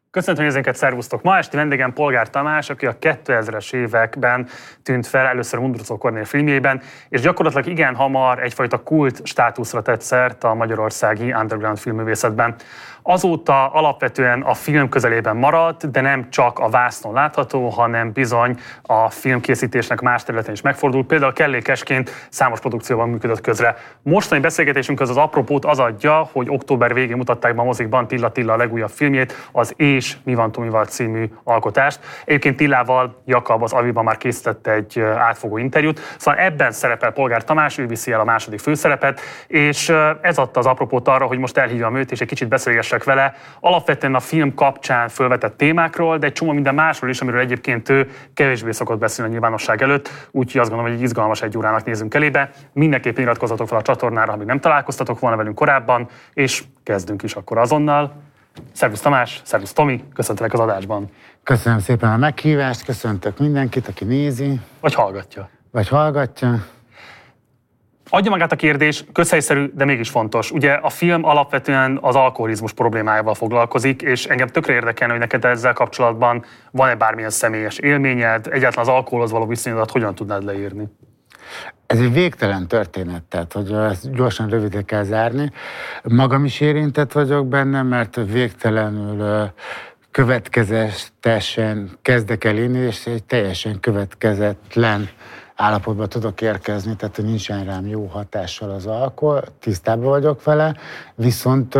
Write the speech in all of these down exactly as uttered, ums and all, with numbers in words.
Köszöntöm nézőinket, szervusztok! Ma esti vendégem Polgár Tamás, aki a kétezres években tűnt fel először a Mundruczó Kornél filmjében, és gyakorlatilag igen hamar egyfajta kult státuszra tett szert a magyarországi underground filmművészetben. Azóta alapvetően a film közelében maradt, de nem csak a vásznon látható, hanem bizony a filmkészítésnek más területen is megfordult. Például kellékesként számos produkcióban működött közre. Mostani beszélgetésünkhöz az apropót az adja, hogy október végén mutatták be a mozikban Tilla Tilla a legújabb filmjét, az És mi van Tomival című alkotást. Egyébként Tillával Jakab az Aviban már készített egy átfogó interjút, szóval ebben szerepel Polgár Tamás, ő viszi el a második főszerepet, és ez adta az apropót arra, hogy most elhívjam őt, és egy kicsit beszélgessek vele, alapvetően a film kapcsán fölvetett témákról, de egy csomó minden másról is, amiről egyébként ő kevésbé szokott beszélni a nyilvánosság előtt, úgyhogy azt gondolom, hogy egy izgalmas egy órának nézünk elébe. Mindenképpen iratkozzatok fel a csatornára, ha még nem találkoztatok volna velünk korábban, és kezdünk is akkor azonnal. Szervusz Tamás, szervusz Tomi, köszöntelek az adásban. Köszönöm szépen a meghívást, köszöntök mindenkit, aki nézi. Vagy hallgatja. Vagy hallgatja. Adja magát a kérdés, közhelyszerű, de mégis fontos. Ugye a film alapvetően az alkoholizmus problémájával foglalkozik, és engem tökre érdekelne, hogy neked ezzel kapcsolatban van-e bármilyen személyes élményed, egyáltalán az alkoholhoz való viszonyodat hogyan tudnád leírni? Ez egy végtelen történet, tehát hogy ezt gyorsan rövidre kell zárni. Magam is érintett vagyok benne, mert végtelenül következetesen kezdek el inni, és egy teljesen következetlen állapotban tudok érkezni, tehát nincsen rám jó hatással az alkohol, tisztában vagyok vele, viszont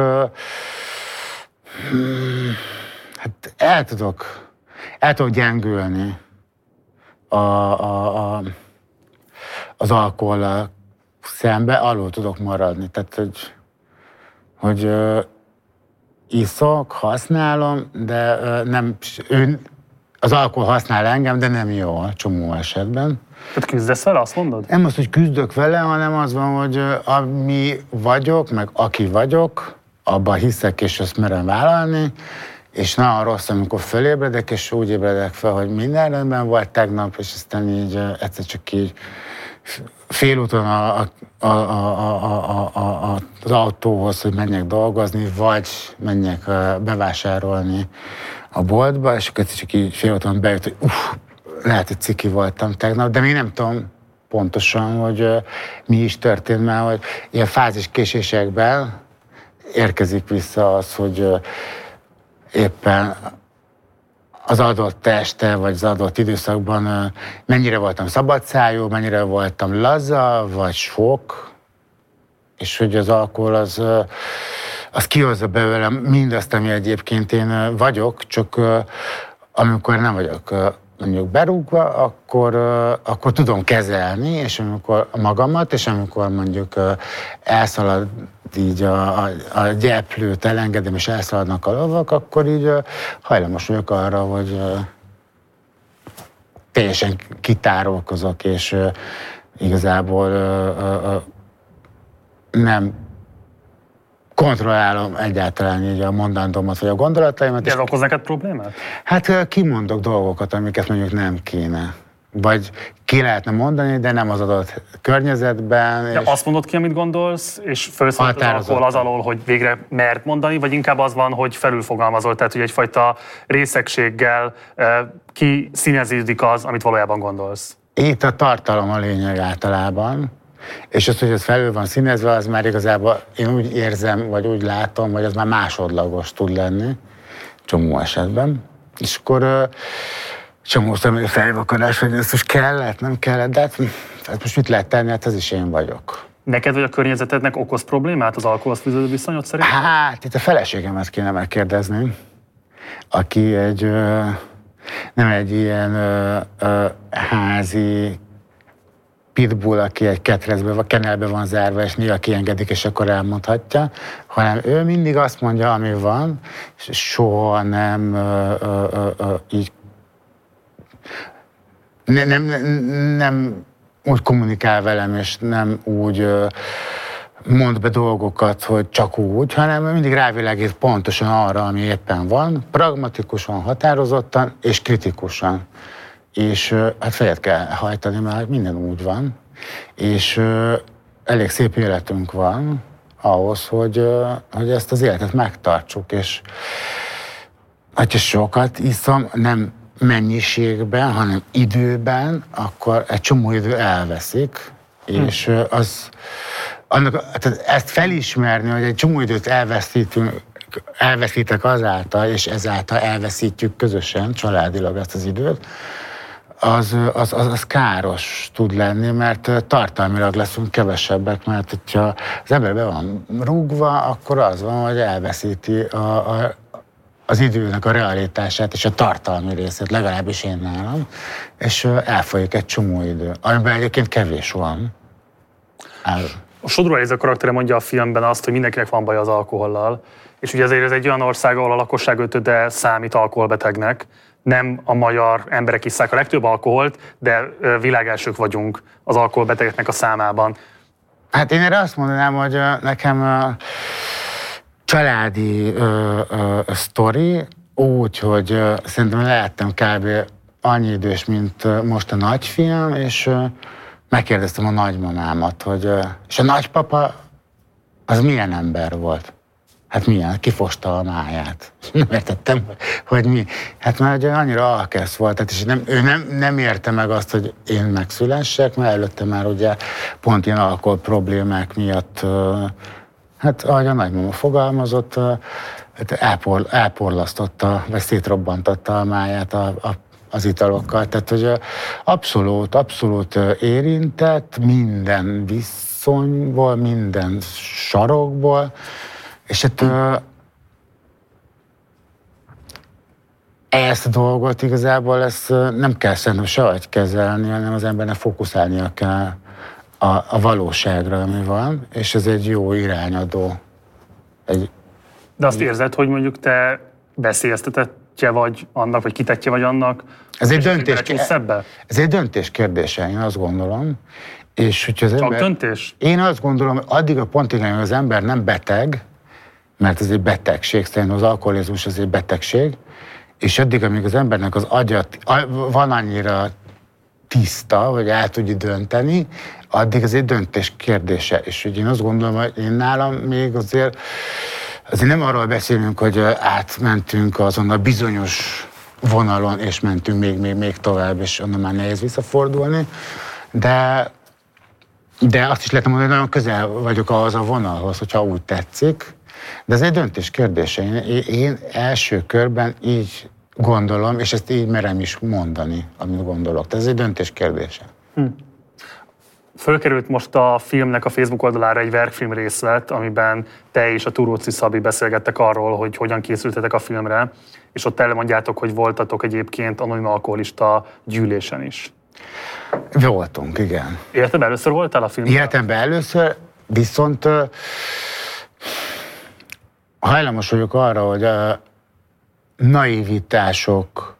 hmm, hát el tudok, el tudok gyengülni a, a, a, az alkohollal szembe, alul tudok maradni, tehát hogy, hogy uh, iszok, használom, de uh, nem, ő, az alkohol használ engem, de nem jó csomó esetben. Tehát küzdesz vele, azt mondod? Nem az, hogy küzdök vele, hanem az van, hogy ami vagyok, meg aki vagyok, abban hiszek, és ezt merem vállalni, és nagyon rossz, amikor fölébredek, és úgy ébredek fel, hogy minden rendben volt tegnap, és aztán így egyszer csak így félúton a, a, a, a, a, a, az autóhoz, hogy menjek dolgozni, vagy menjek bevásárolni a boltba, és akkor csak így félúton bejött, hogy uff, lehet, hogy ciki voltam tegnap, de még nem tudom pontosan, hogy uh, mi is történt már, hogy ilyen fáziskésésekben érkezik vissza az, hogy uh, éppen az adott este, vagy az adott időszakban uh, mennyire voltam szabadszájú, mennyire voltam laza, vagy sok, és hogy az alkohol az, uh, az kihozza belőlem mindazt, ami egyébként én uh, vagyok, csak uh, amikor nem vagyok uh, mondjuk berúgva, akkor, uh, akkor tudom kezelni, és amikor magamat, és amikor mondjuk uh, elszalad így a, a, a gyeplőt elengedem, és elszaladnak a lovak, akkor így uh, hajlamos vagyok arra, hogy uh, teljesen kitárolkozok, és uh, igazából uh, uh, uh, nem kontrollálom egyáltalán így a mondandómat, vagy a gondolataimat. De ez okoz neked problémát? Hát kimondok dolgokat, amiket mondjuk nem kéne. Vagy ki lehetne mondani, de nem az adott környezetben. De azt mondod ki, amit gondolsz, és felszólít az alkohol az alól, hogy végre mert mondani, vagy inkább az van, hogy felülfogalmazol, tehát hogy egyfajta részegséggel kiszíneződik az, amit valójában gondolsz. Itt a tartalom a lényeg általában. És az, hogy ez felül van színezve, az már igazából én úgy érzem, vagy úgy látom, hogy az már másodlagos tud lenni, csomó esetben. És akkor uh, csomó személy felvakadás, hogy ez most kellett, nem kellett, de hát, hát most mit lehet tenni, hát ez is én vagyok. Neked vagy a környezetednek okoz problémát az alkoholhoz fűződő viszonyod szerint? Hát, itt a feleségemet kéne megkérdezni, aki egy, uh, nem egy ilyen uh, uh, házi pitbull, aki egy ketrecbe, vagy kenelbe van zárva, és néha kiengedik, és akkor elmondhatja, hanem ő mindig azt mondja, ami van, és soha nem ö, ö, ö, ö, így ne, nem, nem, nem úgy kommunikál velem, és nem úgy ö, mond be dolgokat, hogy csak úgy, hanem mindig rávilágít pontosan arra, ami éppen van, pragmatikusan, határozottan és kritikusan. És hát fejet kell hajtani, mert minden úgy van, és uh, elég szép életünk van ahhoz, hogy, uh, hogy ezt az életet megtartsuk, és ha sokat iszom, nem mennyiségben, hanem időben, akkor egy csomó idő elveszik, hm. és az, annak, tehát ezt felismerni, hogy egy csomó időt elveszítünk, elveszítek azáltal, és ezáltal elveszítjük közösen, családilag ezt az időt, az, az, az, az káros tud lenni, mert tartalmilag leszünk kevesebbek, mert hogyha az ember be van rúgva, akkor az van, hogy elveszíti a, a, az időnek a realitását és a tartalmi részét, legalábbis én nálam, és elfolyik egy csomó idő, amiben egyébként kevés van. El... A Sodró Eliza karaktere mondja a filmben azt, hogy mindenkinek van baj az alkohollal, és ugye ezért ez egy olyan ország, ahol a lakosság ötöde számít alkoholbetegnek. Nem a magyar emberek isszák a legtöbb alkoholt, de világelsők vagyunk az alkoholbetegeknek a számában. Hát én erre azt mondanám, hogy nekem a családi ö, ö, sztori úgy, hogy ö, szerintem lehettem kb. Annyi idős, mint most a nagyfiam, és ö, megkérdeztem a nagymamámat, hogy ö, és a nagypapa az milyen ember volt? Hát milyen? Kifosta a máját. Nem értettem, hogy mi. Hát már annyira alkesz volt, tehát és nem, ő nem, nem érte meg azt, hogy én megszülessek, mert előtte már ugye pont ilyen alkohol problémák miatt, hát ahogy a nagymama fogalmazott, elpor, elporlasztotta, vagy szétrobbantotta a máját a, a, az italokkal. Tehát, hogy abszolút, abszolút érintett minden viszonyból, minden sarokból, és hát ezt a dolgot igazából ezt nem kell szerintem sehogy kezelni, hanem az embernek fókuszálnia kell a, a valóságra, ami van, és ez egy jó irányadó. Egy... De azt érzed, hogy mondjuk te veszélyeztetettje vagy annak, vagy kitettje vagy annak? Ez egy döntés, ez egy döntés kérdése, én azt gondolom. És hogyha az Csak ember... döntés? Én azt gondolom, hogy addig a pontig, hogy az ember nem beteg, mert ez egy betegség, szerintem az alkoholizmus az egy betegség, és addig, amíg az embernek az agya van annyira tiszta, hogy el tudja dönteni, addig ez egy döntés kérdése. És hogy én azt gondolom, hogy én nálam még azért, azért nem arról beszélünk, hogy átmentünk azon a bizonyos vonalon, és mentünk még, még, még tovább, és onnan már nehéz visszafordulni, de, de azt is lehet mondani, hogy nagyon közel vagyok ahhoz a vonalhoz, hogyha úgy tetszik. De ez egy döntés kérdése. Én, én első körben így gondolom, és ezt így merem is mondani, amit gondolok. Tehát ez egy döntés kérdése. Hm. Fölkerült most a filmnek a Facebook oldalára egy verkfilm részlet, amiben te és a Turóczi Szabi beszélgettek arról, hogy hogyan készültetek a filmre, és ott elmondjátok, hogy voltatok egyébként anonim alkoholista gyűlésen is. Voltunk, igen. Életemben először voltál a filmben? Életemben először, viszont hajlamos vagyok arra, hogy a naivitásokat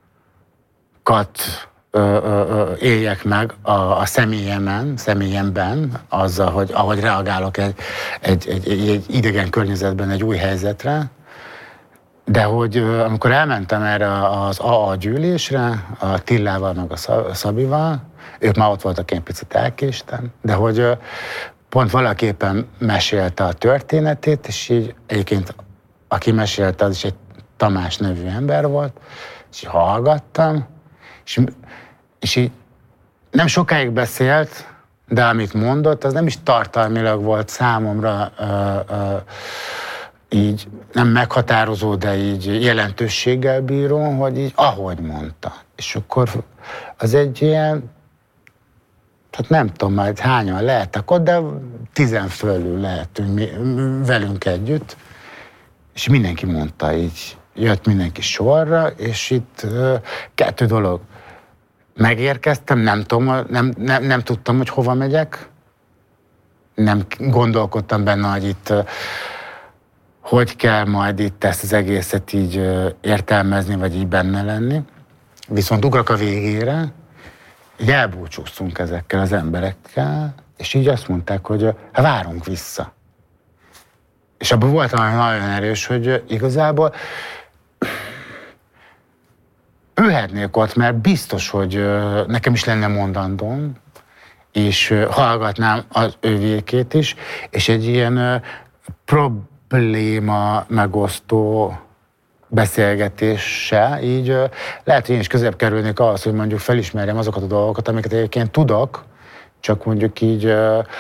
ö, ö, ö, éljek meg a, a személyemen, személyemben, azzal, hogy ahogy reagálok egy, egy, egy, egy idegen környezetben egy új helyzetre, de hogy ö, amikor elmentem erre az á á gyűlésre, a Tillával meg a Szabival, ők már ott voltak, én picit elkéstem, de hogy ö, pont valaképpen mesélte a történetét, és így egyébként aki mesélte, az is egy Tamás nevű ember volt, és így hallgattam, és, és így nem sokáig beszélt, de amit mondott, az nem is tartalmilag volt számomra ö, ö, így nem meghatározó, de így jelentőséggel bíró, hogy így ahogy mondta. És akkor az egy ilyen, hát nem tudom már hányan lehettek ott, de tizen fölül lehetünk mi, velünk együtt, és mindenki mondta így, jött mindenki sorra, és itt uh, kettő dolog. Megérkeztem, nem, tudom, nem, nem, nem tudtam, hogy hova megyek, nem gondolkodtam benne, hogy itt uh, hogy kell majd itt ezt az egészet így uh, értelmezni, vagy így benne lenni. Viszont ugrak a végére, így elbúcsúztunk ezekkel az emberekkel, és így azt mondták, hogy uh, várunk vissza. És abban volt valami nagyon erős, hogy igazából ülhetnék ott, mert biztos, hogy nekem is lenne mondandóm, és hallgatnám az övékét is, és egy ilyen probléma megosztó beszélgetéssel, így lehet, hogy én is közebb kerülnék ahhoz, hogy mondjuk felismerjem azokat a dolgokat, amiket egyébként tudok, csak mondjuk így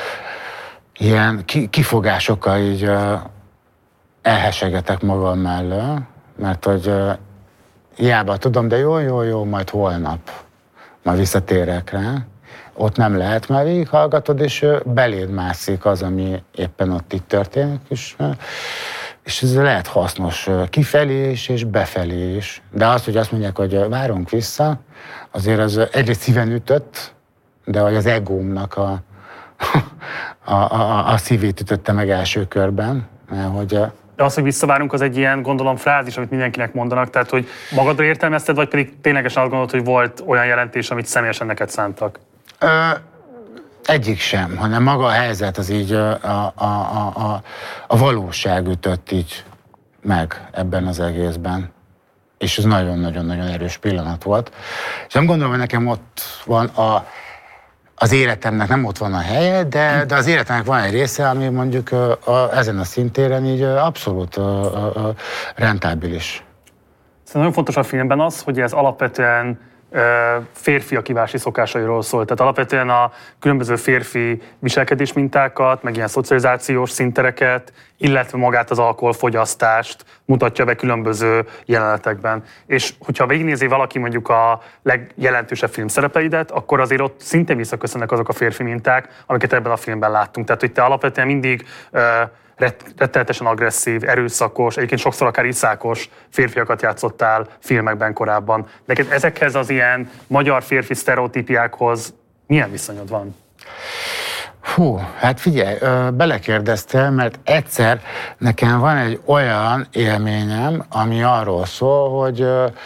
ilyen kifogásokkal így elhesegetek magam mellől, mert hogy hiába tudom, de jó, jó, jó, majd holnap, majd visszatérek rá. Ott nem lehet, mert végighallgatod, és beléd mászik az, ami éppen ott itt történik, és, és ez lehet hasznos kifelé is, és befelé is. De az, hogy azt mondják, hogy várunk vissza, azért az egyrészt szíven ütött, de hogy az egómnak a, a, a, a szívét ütötte meg első körben, mert hogy de az, hogy visszavárunk, az egy ilyen, gondolom, frázis, amit mindenkinek mondanak, tehát, hogy magadra értelmezted, vagy pedig ténylegesen azt gondolod, hogy volt olyan jelentés, amit személyesen neked szántak? Ö, egyik sem, hanem maga a helyzet, az így a, a, a, a, a valóság ütött így meg ebben az egészben. És ez nagyon-nagyon-nagyon erős pillanat volt. És nem gondolom, hogy nekem ott van a az életemnek nem ott van a helye, de, de az életemnek van egy része, ami mondjuk a, a, ezen a szintéren így abszolút a, a, a rentábilis. Szerintem nagyon fontos a filmben az, hogy ez alapvetően férfiak ivási szokásairól szól. Tehát alapvetően a különböző férfi viselkedésmintákat, meg ilyen szocializációs színtereket, illetve magát az alkoholfogyasztást mutatja be különböző jelenetekben. És hogyha végignézi valaki mondjuk a legjelentősebb filmszerepeidet, akkor azért ott szintén visszaköszönnek azok a férfi minták, amiket ebben a filmben láttunk. Tehát, hogy te alapvetően mindig rettenetesen agresszív, erőszakos, egyébként sokszor akár iszákos férfiakat játszottál filmekben korábban. Neked ezekhez az ilyen magyar férfi sztereotípiákhoz milyen viszonyod van? Hú, hát figyelj, belekérdeztél, mert egyszer nekem van egy olyan élményem, ami arról szól, hogy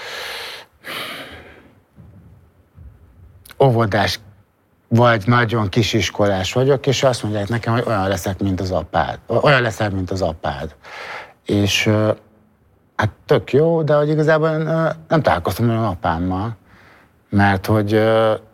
óvodás vagy nagyon kisiskolás vagyok, és azt mondják nekem, hogy olyan leszek, mint az apád. Olyan leszek, mint az apád. És hát tök jó, de hogy igazából nem találkoztam olyan apámmal, mert hogy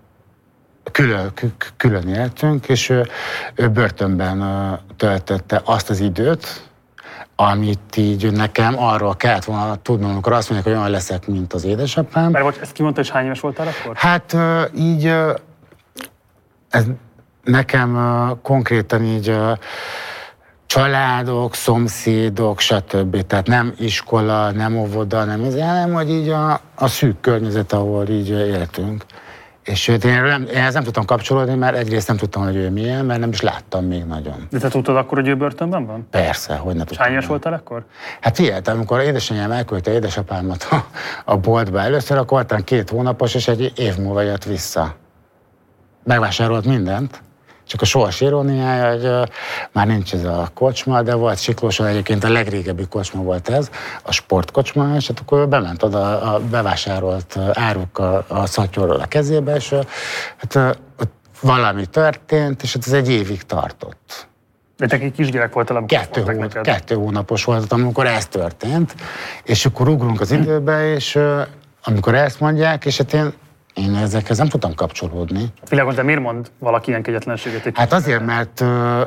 külön, külön éltünk, és ő börtönben töltötte azt az időt, amit így nekem arról kellett volna tudnom, amikor azt mondják, hogy olyan leszek, mint az édesapám. Mert vagy ezt kimondta, és hány éves voltál akkor? Hát így ez nekem uh, konkrétan így uh, családok, szomszédok, stb. Tehát nem iskola, nem óvoda, nem ez, hanem hogy így a, a szűk környezet, ahol így éltünk. És én, nem, én ezt nem tudtam kapcsolódni, mert egyrészt nem tudtam, hogy ő milyen, mert nem is láttam még nagyon. De te tudtad akkor, hogy ő börtönben van? Persze, hogy ne tudtam. Hány éves voltál akkor? Hát ilyet, amikor édesanyám elküldte édesapámat a, a boltba először, akkor voltam két hónapos, és egy év múlva jött vissza. Megvásárolt mindent, csak a sors iróniája, hogy uh, már nincs ez a kocsma, de volt Siklóson egyébként a legrégebbi kocsma volt ez, a sportkocsma, és hát akkor bement oda a bevásárolt áruk a, a szatyorról a kezébe, és uh, hát uh, ott valami történt, és hát ez egy évig tartott. De te egy kisgyerek voltál, amikor kettő, hó, kettő hónapos voltam, amikor ez történt, és akkor ugrunk az időbe, és uh, amikor ezt mondják, és hát én Én ezekhez nem tudtam kapcsolódni. Világos, de miért mond valaki ilyen kegyetlenséget? Egy hát azért, mert uh,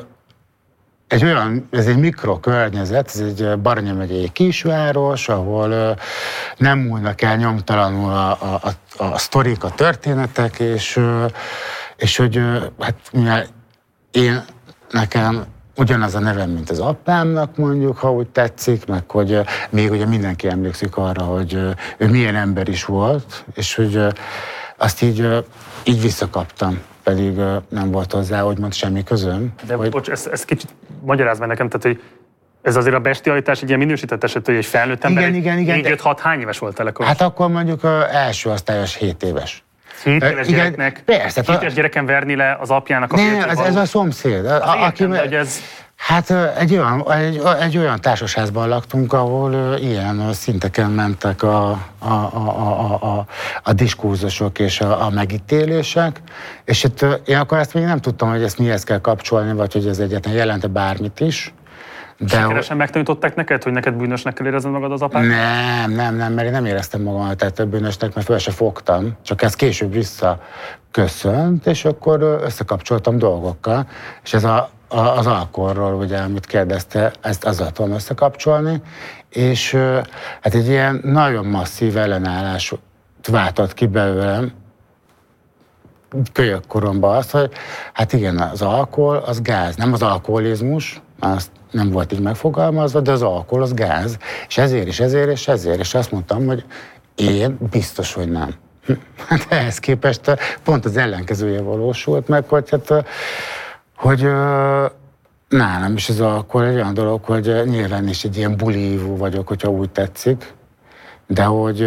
egy olyan, ez egy mikrokörnyezet, ez egy Baranya megyei kisváros, ahol uh, nem múlnak el nyomtalanul a, a, a, a sztorik, a történetek, és, uh, és hogy uh, hát mivel én nekem ugyanaz a nevem, mint az apámnak mondjuk, ha úgy tetszik, meg hogy uh, még ugye mindenki emlékszik arra, hogy uh, ő milyen ember is volt, és hogy uh, azt így, így visszakaptam, pedig nem volt hozzá, úgymond semmi közöm. De hogy... bocs, ezt, ezt kicsit magyarázd meg nekem, tehát hogy ez azért a bestialitás egy ilyen minősített eset, hogy egy felnőtt ember, igen, igen, igen, négy öt hat hány éves voltál akkor? Hát akkor mondjuk első osztályos hét éves. hét éves igen, gyereknek, persze, hét éves gyereken verni le az apjának a Ne, ez, ez a szomszéd. A, a, aki, értem, hogy ez... Hát egy olyan, egy, egy olyan társasházban laktunk, ahol ilyen szinteken mentek a, a, a, a, a, a diskurzusok és a, a megítélések, és itt én akkor ezt még nem tudtam, hogy ezt mihez kell kapcsolni, vagy hogy ez egyáltalán jelente bármit is. De sikeresen megtanították neked, hogy neked bűnösnek kell érezned magad az apád? Nem, nem, nem, mert én nem éreztem magamat tehát bűnösnek, mert fel se fogtam, csak ez később visszaköszönt, és akkor összekapcsoltam dolgokkal, és ez a az alkoholról, ugye, amit kérdezte, ezt azzal tudom összekapcsolni, és hát egy ilyen nagyon masszív ellenállás váltott ki belőlem kölyök koromban azt, hogy hát igen, az alkohol az gáz, nem az alkoholizmus, azt nem volt így megfogalmazva, de az alkohol az gáz, és ezért és ezért és ezért, és azt mondtam, hogy én biztos, hogy nem. Hát ehhez képest pont az ellenkezője valósult meg, hogy, hát, hogy nálam is az alkohol egy olyan dolog, hogy nyilván is egy ilyen bulívó vagyok, hogyha úgy tetszik, de hogy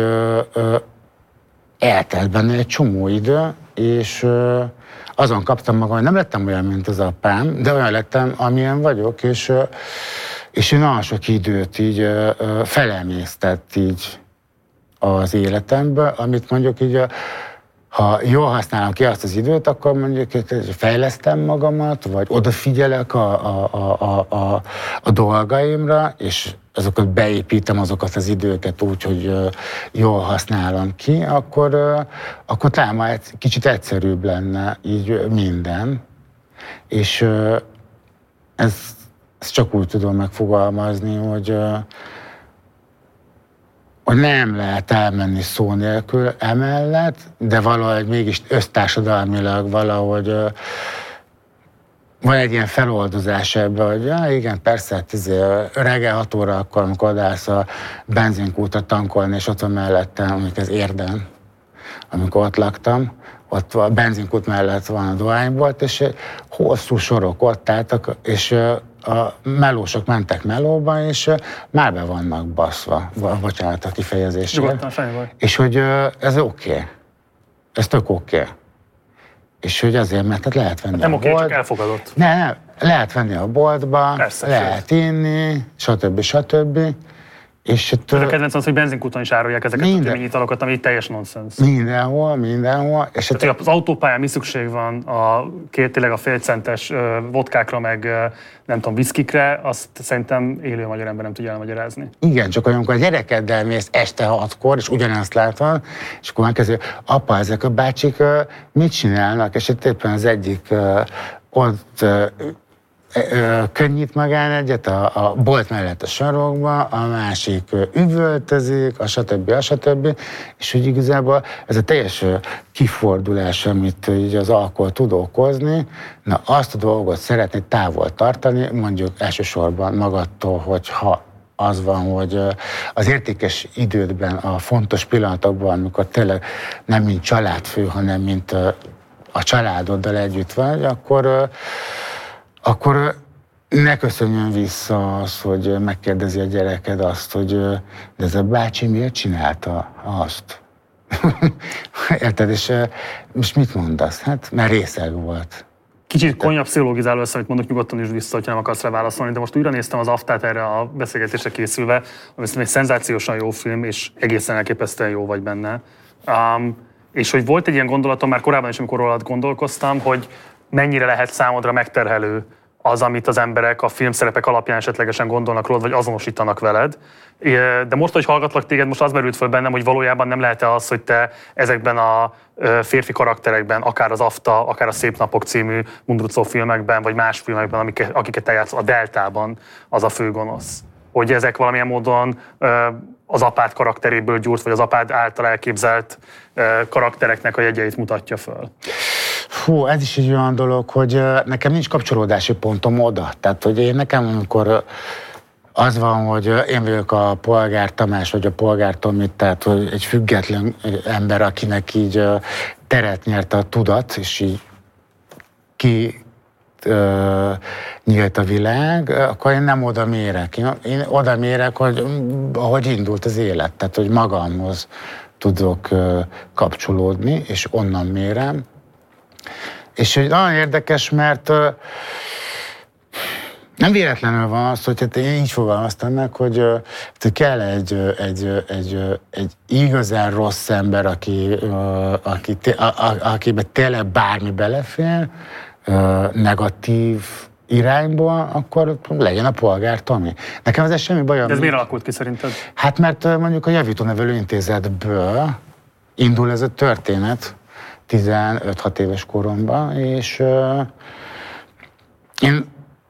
eltelt benne egy csomó idő, és azon kaptam magam, hogy nem lettem olyan, mint az apám, de olyan lettem, amilyen vagyok, és, és én nagyon sok időt így felemésztett így az életembe, amit mondjuk így, ha jól használom ki azt az időt, akkor mondjuk fejlesztem magamat, vagy odafigyelek a, a, a, a, a dolgaimra, és azokat beépítem, azokat az időket úgy, hogy jól használom ki, akkor, akkor talán már egy kicsit egyszerűbb lenne így minden. És ezt, ezt csak úgy tudom megfogalmazni, hogy hogy nem lehet elmenni szó nélkül emellett, de valahogy mégis össztársadalmilag valahogy uh, van egy ilyen feloldozás ebben, hogy ja, igen, persze, hát izé, reggel hat óra akkor, amikor odállsz a benzinkútra tankolni, és ott van mellettem, mondjuk ez Érden, amikor ott laktam, ott a benzinkút mellett van a dohánybolt, és hosszú sorok ott álltak, és a melósok mentek melóba, és már be vannak baszva, bocsánat a kifejezésre. És hogy ez oké. Okay. Ez tök oké. Okay. És hogy azért, mert hát lehet venni hát nem a oké, bolt. Csak elfogadott. Ne, nem, lehet venni a boltba, persze, lehet sőt. inni, stb. stb. És itt, a kedvenc az, hogy benzinkúton is árulják ezeket minden, a töményitalokat, ami teljes nonsens. Mindenhol, mindenhol. És tehát, hát, az autópályán mi szükség van a két, tényleg a félcentes uh, vodkákra, meg uh, nem tudom, viszkikre, azt szerintem élő magyar ember nem tudja elmagyarázni. Igen, csak olyankor a gyerekeddel mész este hatkor, és ugyanezt látod, és akkor megkezdő, apa, ezek a bácsik uh, mit csinálnak? És itt éppen az egyik uh, ott uh, könnyít magán egyet a, a bolt mellett a sarokba, a másik üvöltözik, a stb. a stb. És hogy igazából ez a teljes kifordulás, amit így az alkohol tud okozni, na azt a dolgot szeretné távol tartani, mondjuk elsősorban magadtól, hogy ha az van, hogy az értékes idődben, a fontos pillanatokban, amikor tényleg nem mint családfő, hanem mint a családoddal együtt vagy, akkor akkor ne köszönjön vissza az, hogy megkérdezi a gyereked azt, hogy de ez a bácsi miért csinálta azt? Érted? És most mit mondasz? Hát, mert részeg volt. Kicsit konyabb pszichológizáló lesz, amit mondok, nyugodtan is vissza, hogyha nem akarsz rá válaszolni, de most újra néztem az aftát erre a beszélgetésre készülve, ami szerintem egy szenzációsan jó film, és egészen elképesztően jó vagy benne. Um, és hogy volt egy ilyen gondolatom, már korábban is, amikor rólad gondolkoztam, hogy mennyire lehet számodra megterhelő az, amit az emberek a filmszerepek alapján esetlegesen gondolnak rólad, vagy azonosítanak veled. De most, hogy hallgatlak téged, most az merült föl bennem, hogy valójában nem lehet-e az, hogy te ezekben a férfi karakterekben, akár az Afta, akár a Szép Napok című Mundruczó filmekben, vagy más filmekben, amiket, akiket te játszol, a Deltában az a főgonosz. Hogy ezek valamilyen módon az apád karakteréből gyúrt, vagy az apád által elképzelt karaktereknek a jegyeit mutatja föl. Fú, ez is egy olyan dolog, hogy nekem nincs kapcsolódási pontom oda. Tehát, hogy én nekem, amikor az van, hogy én vagyok a Polgár Tamás, vagy a Polgár Tomi, tehát hogy egy független ember, akinek így teret nyert a tudat, és így ki ö, nyílt a világ, akkor én nem oda mérek. Én, én oda mérek, hogy ahogy indult az élet, tehát hogy magamhoz tudok ö, kapcsolódni, és onnan mérem. És hogy nagyon érdekes, mert ö, nem véletlenül van az, hogy hát én így fogalmaztam meg, hogy, hogy kell egy, egy, egy, egy igazán rossz ember, aki, aki, akiben tényleg bármi belefér, negatív irányból, akkor legyen a Polgár Tomi. Nekem ez semmi bajom. De ez miért alakult ki szerinted? Hát mert mondjuk a Javítónevelő Intézetből indul ez a történet tizenöt-hat éves koromban, és uh, én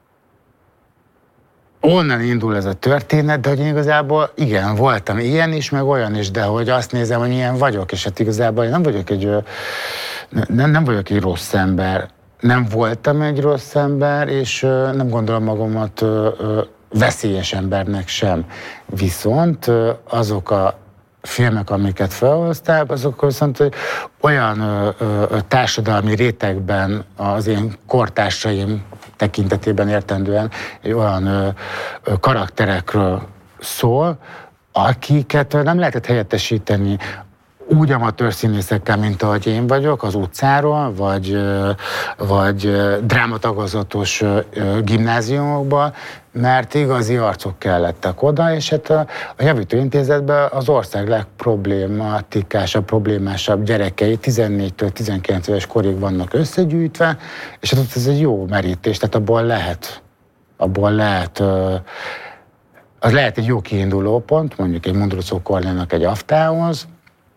onnan indul ez a történet, de hogy én igazából igen, voltam ilyen is, meg olyan is, de hogy azt nézem, hogy milyen vagyok, és hát igazából én nem vagyok egy, nem, nem vagyok egy rossz ember. Nem voltam egy rossz ember, és nem gondolom magamat veszélyes embernek sem. Viszont azok a filmek, amiket felhoztál, azok viszont olyan ö, ö, társadalmi rétegben az én kortársaim tekintetében értendően egy olyan ö, ö, karakterekről szól, akiket nem lehetett helyettesíteni úgy amatőr színészekkel, mint ahogy én vagyok, az utcáról, vagy, vagy drámatagozatos gimnáziumokban, mert igazi arcok kellettek oda, és hát a, a Javító Intézetben az ország legproblématikásabb, problémásabb gyerekei tizennégytől tizenkilenc éves korig vannak összegyűjtve, és hát ez egy jó merítés, tehát abból lehet, abból lehet, az lehet egy jó kiinduló pont, mondjuk egy Mundruczó Kornénak egy aftához,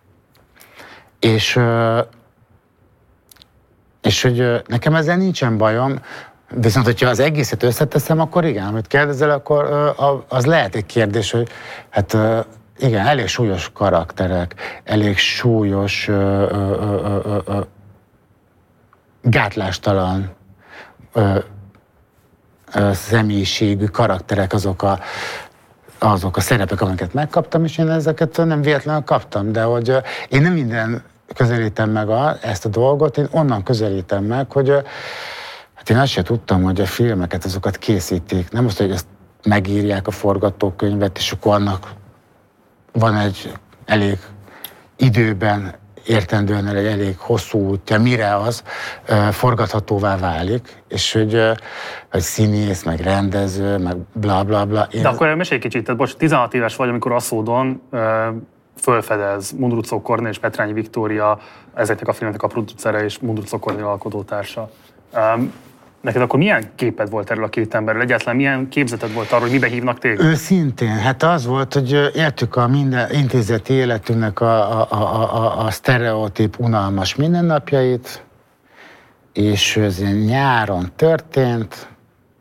És, és hogy nekem ezzel nincsen bajom, viszont hogyha az egészet összeteszem, akkor igen, amit kérdezel, akkor az lehet egy kérdés, hogy hát igen, elég súlyos karakterek, elég súlyos, gátlástalan személyiségű karakterek azok a azok a szerepek, amiket megkaptam, és én ezeket nem véletlenül kaptam, de hogy én nem minden közelítem meg a, ezt a dolgot, én onnan közelítem meg, hogy hát én azt sem tudtam, hogy a filmeket, azokat készítik. Nem azt, hogy ezt megírják a forgatókönyvet, és akkor annak van egy elég időben értendően egy elég hosszú útja, mire az uh, forgathatóvá válik, és hogy, uh, hogy színész, meg rendező, meg bla bla bla. Én... De akkor mesélj kicsit, tehát bocs, tizenhat éves vagy, amikor Aszódon uh, fölfedez Mundruczó Kornél és Petrányi Viktória, ezeknek a filmeknek a producere és Mundruczó Kornél alkotótársa. Um, Neked akkor milyen képed volt erről a két emberről? Egyáltalán milyen képzeted volt arról, hogy mibe hívnak téged? Őszintén, hát az volt, hogy éltük a minden intézeti életünknek a, a, a, a, a sztereotíp unalmas mindennapjait, és ez nyáron történt,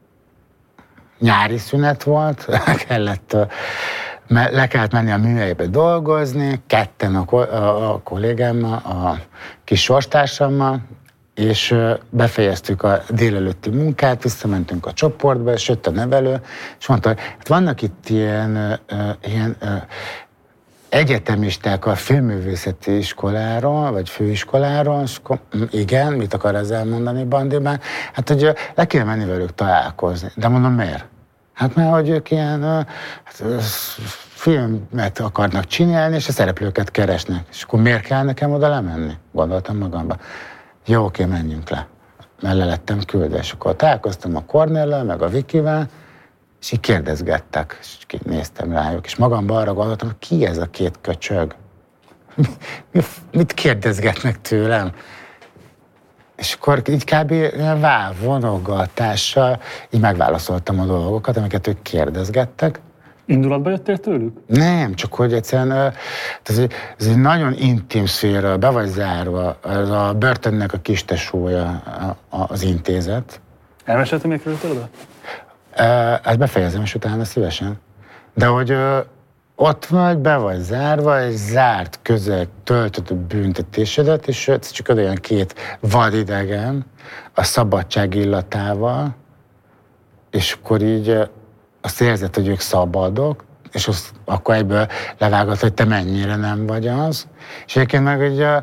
nyári szünet volt, kellett, le kellett menni a műhelybe dolgozni, ketten a, a, a kollégámmal, a kis sorstársammal, és befejeztük a délelőtti munkát, visszamentünk a csoportba, és jött a nevelő, és mondta, hogy hát vannak itt ilyen, ilyen egyetemisták a filmművészeti iskoláról, vagy főiskoláról, és akkor, igen, mit akar ezzel mondani, Bandibán? Hát, hogy le kell menni velük találkozni. De mondom, miért? Hát mert, hogy ők ilyen hát, filmet akarnak csinálni, és a szereplőket keresnek. És akkor miért kell nekem oda lemenni? Gondoltam magamban. Jó, oké, menjünk le. Mert le lettem küldve. És akkor találkoztam a Kornéllel, meg a Vikivel, és így kérdezgettek, és így néztem rájuk, és magamban arra gondoltam, hogy ki ez a két köcsög? Mit kérdezgetnek tőlem? És akkor így kb. Vonogatással így megválaszoltam a dolgokat, amiket ők kérdezgettek. Indulatba jöttél tőlük? Nem, csak hogy egyszerűen ez egy, ez egy nagyon intim szféra, be vagy zárva, ez a börtönnek a kistesója az intézet. Elmeséltem, miért kerültél oda? Ezt befejezem, és utána szívesen. De hogy ott vagy, be vagy zárva, egy zárt közeg töltött a büntetésedet, és ez csak olyan két vadidegen a szabadság illatával, és akkor így azt érzed, hogy ők szabadok, és azt akkor egyből levágod, hogy te mennyire nem vagy az. És egyébként meg ugye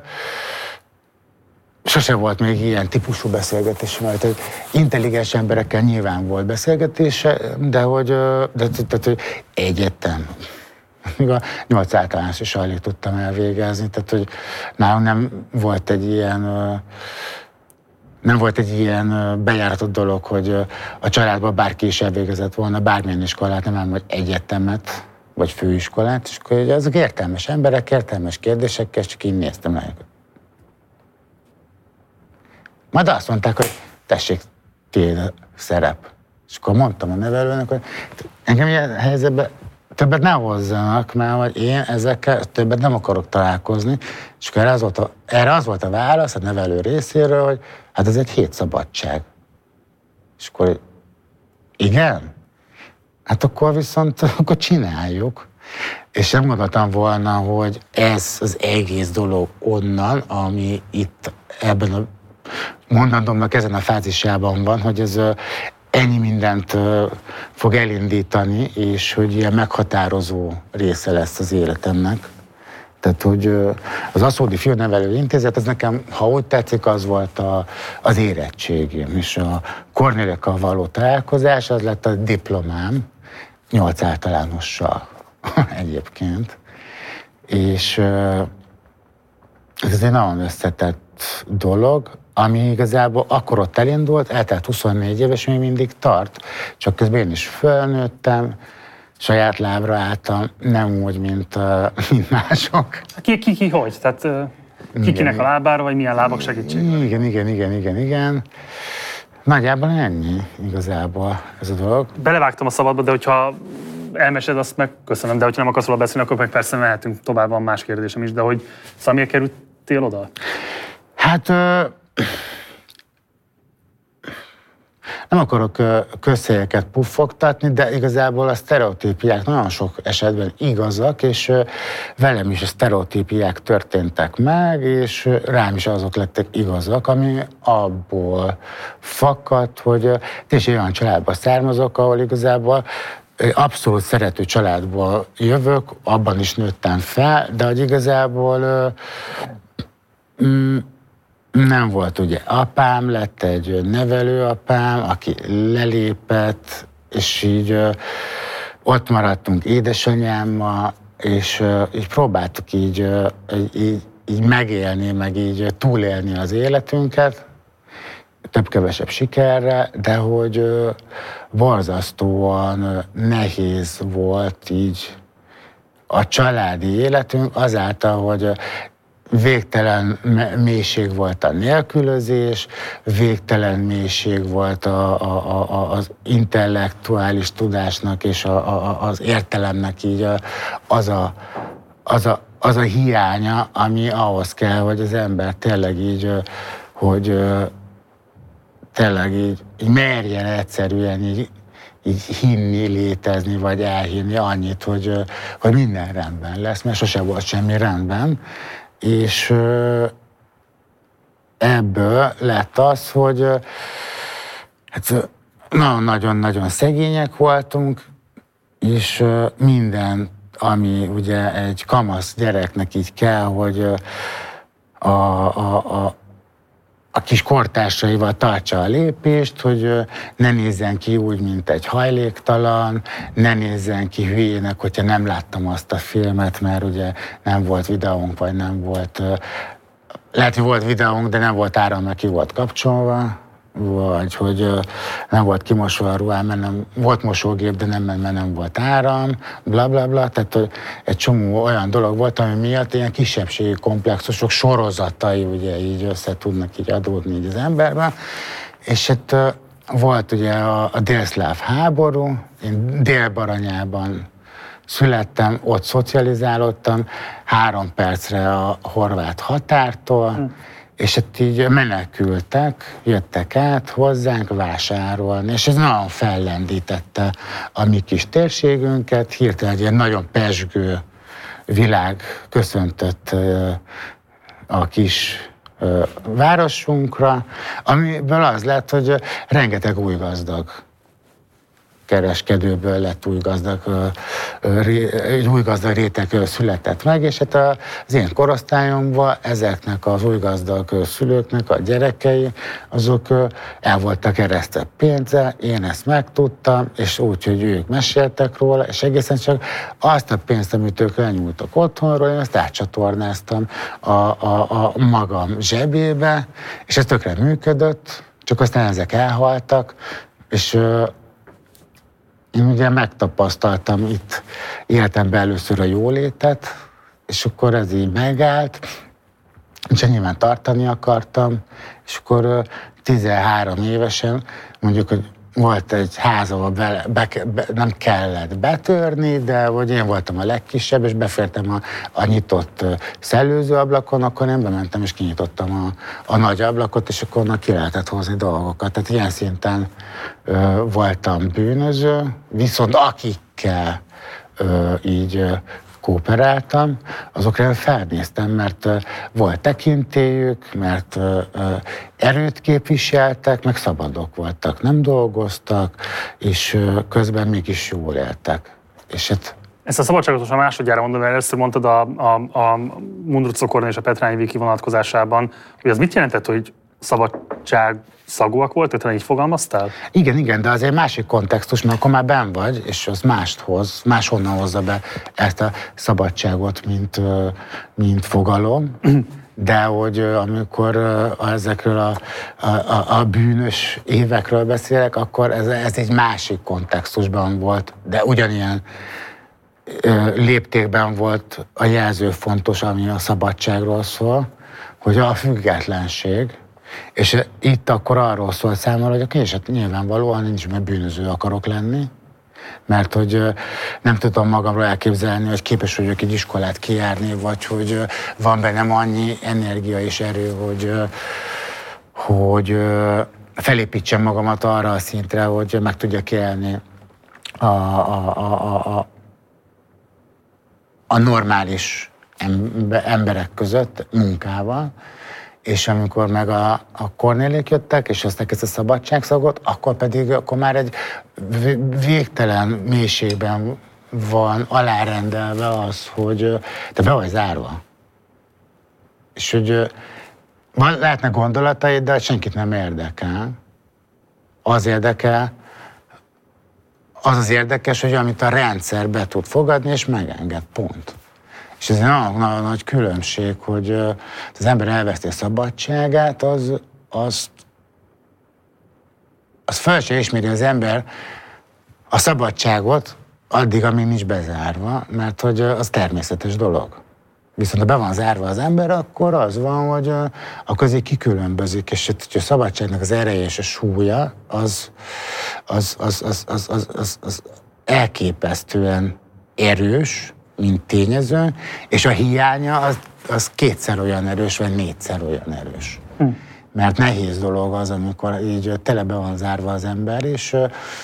sose volt még ilyen típusú beszélgetés, mert hogy intelligens emberekkel nyilván volt beszélgetése, de hogy, de, de, de, hogy egyetem. Még a nyolc általános is alig tudtam elvégezni, tehát hogy nálam nem volt egy ilyen nem volt egy ilyen bejáratott dolog, hogy a családban bárki is elvégezett volna bármilyen iskolát, nem ám, hogy egyetemet, vagy főiskolát, és akkor azok értelmes emberek, értelmes kérdésekkel, csak így néztem rájuk. Majd azt mondták, hogy tessék, tiéd a szerep. És akkor mondtam a nevelőnek, hogy engem ilyen helyzetben többet ne hozzanak, mert hogy én ezekkel többet nem akarok találkozni. És akkor erre az volt a, erre az volt a válasz a nevelő részéről, hogy hát ez egy hét szabadság. És akkor igen? hát akkor viszont akkor csináljuk. És nem gondoltam volna, hogy ez az egész dolog onnan, ami itt ebben a mondatomnak ezen a fázisában van, hogy ez ennyi mindent fog elindítani, és hogy ilyen meghatározó része lesz az életemnek. Tehát, hogy az Aszódi Filmnevelő Intézet, ez nekem, ha úgy tetszik, az volt a, az érettségém, és a Kornélekkal való találkozás, az lett a diplomám, nyolc általánossal egyébként. És ez egy nagyon összetett dolog, ami igazából akkor ott elindult, eltelt huszonnégy év, és még mindig tart. Csak közben én is fölnőttem, saját lábra álltam, nem úgy, mint, uh, mint mások. Ki, ki, ki, hogy? Tehát uh, ki kinek a lábára, vagy milyen lábak segítségével? Igen, igen, igen, igen, igen. Nagyjából ennyi igazából ez a dolog. Belevágtam a szabadba, de hogyha elmesed, azt meg köszönöm, de hogyha nem akarsz róla beszélni, akkor meg persze mehetünk tovább, van más kérdésem is, de hogy szóval miért kerültél oda? Hát... Uh, Nem akarok közhelyeket puffogtatni, de igazából a sztereotípiák nagyon sok esetben igazak, és velem is a sztereotípiák történtek meg, és rám is azok lettek igazak, ami abból fakadt, hogy és olyan családból származok, ahol igazából abszolút szerető családból jövök, abban is nőttem fel, de hogy igazából mm, nem volt ugye apám, lett egy nevelőapám, aki lelépett, és így ö, ott maradtunk édesanyámmal, és ö, így próbáltuk így, ö, így, így megélni, meg így túlélni az életünket, több-kevesebb sikerre, de hogy ö, borzasztóan ö, nehéz volt így a családi életünk azáltal, hogy ö, végtelen mélység volt a nélkülözés, végtelen mélység volt a, a, a, az intellektuális tudásnak és a, a, az értelemnek így a, az, a, az, a, az a hiánya, ami ahhoz kell, hogy az ember tényleg így, hogy tényleg így, így merjen egyszerűen így, így hinni, létezni, vagy elhinni annyit, hogy, hogy minden rendben lesz, mert sose volt semmi rendben. És ebből lett az, hogy hát nagyon-nagyon szegények voltunk, és minden, ami ugye egy kamasz gyereknek így kell, hogy a, a, a, a kis kortársaival tartsa a lépést, hogy ne nézzen ki úgy, mint egy hajléktalan, ne nézzen ki hülyének, hogyha nem láttam azt a filmet, mert ugye nem volt videónk, vagy nem volt, lehet, hogy volt videónk, de nem volt áram, mert ki volt kapcsolva, vagy hogy nem volt kimosva a ruhám, mert nem volt mosógép, de nem ment, mert nem volt áram, bla bla bla, tehát egy csomó olyan dolog volt, ami miatt ilyen kisebbségi komplexusok sorozatai ugye így össze tudnak így adódni így az emberben, és hát volt ugye a, a délszláv háború, én Dél-Baranyában születtem, ott szocializálódtam, három percre a horvát határtól, hm. És hát így menekültek, jöttek át hozzánk vásárolni, és ez nagyon fellendítette a mi kis térségünket, hirtelen egy ilyen nagyon pezsgő világ köszöntött a kis városunkra, amiből az lett, hogy rengeteg új gazdag kereskedőből lett új gazdag, egy új gazdag réteg született meg, és hát az én korosztályomban ezeknek az új gazdag szülőknek a gyerekei, azok el voltak eresztett pénze, én ezt megtudtam, és úgy, hogy ők meséltek róla, és egészen csak azt a pénzt, amit ők elnyúltak otthonról, én azt átcsatornáztam a, a, a magam zsebébe, és ez tökre működött, csak aztán ezek elhaltak, és én ugye megtapasztaltam itt életemben először a jólétet, és akkor ez így megállt, és nyilván tartani akartam, és akkor tizenhárom évesen mondjuk, hogy volt egy ház, ahol be, be, be, nem kellett betörni, de hogy én voltam a legkisebb, és befértem a, a nyitott szellőzőablakon, akkor én bementem, és kinyitottam a, a nagy ablakot, és akkor onnan ki lehetett hozni dolgokat. Tehát ilyen szinten ö, voltam bűnöző, viszont akikkel ö, így ö, kooperáltam, azokra felnéztem, mert uh, volt tekintélyük, mert uh, uh, erőt képviseltek, meg szabadok voltak, nem dolgoztak, és uh, közben mégis jól éltek. És hát ezt a szabadságot most a másodjára mondom, mert először mondtad a, a, a Mundruczó Kornél és a Petrányi Viki vonatkozásában, hogy az mit jelentett, hogy szabadság szagúak volt, te így fogalmaztál? Igen, igen, de azért másik kontextus, mert akkor már benn vagy, és az mást hoz, máshonnan hozza be ezt a szabadságot, mint, mint fogalom. De hogy amikor ezekről a, a, a bűnös évekről beszélek, akkor ez, ez egy másik kontextusban volt, de ugyanilyen léptékben volt a jelző fontos, ami a szabadságról szól, hogy a függetlenség, és itt akkor arról szól számomra, hogy akkor én is nyilvánvalóan nincs, mert bűnöző akarok lenni, mert hogy nem tudom magamról elképzelni, hogy képes vagyok egy iskolát kijárni, vagy hogy van bennem annyi energia és erő, hogy, hogy felépítsem magamat arra a szintre, hogy meg tudjak élni a, a, a, a, a normális emberek között munkával. És amikor meg a, a Kornélék jöttek, és hozták ezt a szabadságszagot, akkor pedig akkor már egy végtelen mélységben van alárendelve az, hogy te be vagy zárva. És hogy van, lehetne gondolataid, de senkit nem érdekel. Az érdekel, az az érdekes, hogy amit a rendszer be tud fogadni, és megenged, pont. És ez egy nagyon, nagyon nagy különbség, hogy az ember elveszti a szabadságát, az, az, az fel se ismeri az ember a szabadságot addig, amíg nincs bezárva, mert hogy az természetes dolog. Viszont ha be van zárva az ember, akkor az van, hogy akkor azért kikülönbözik, és hogy a szabadságnak az ereje és a súlya az, az, az, az, az, az, az, az elképesztően erős, mint tényező, és a hiánya az, az kétszer olyan erős, vagy négyszer olyan erős. Hm. Mert nehéz dolog az, amikor így tele be van zárva az ember, és,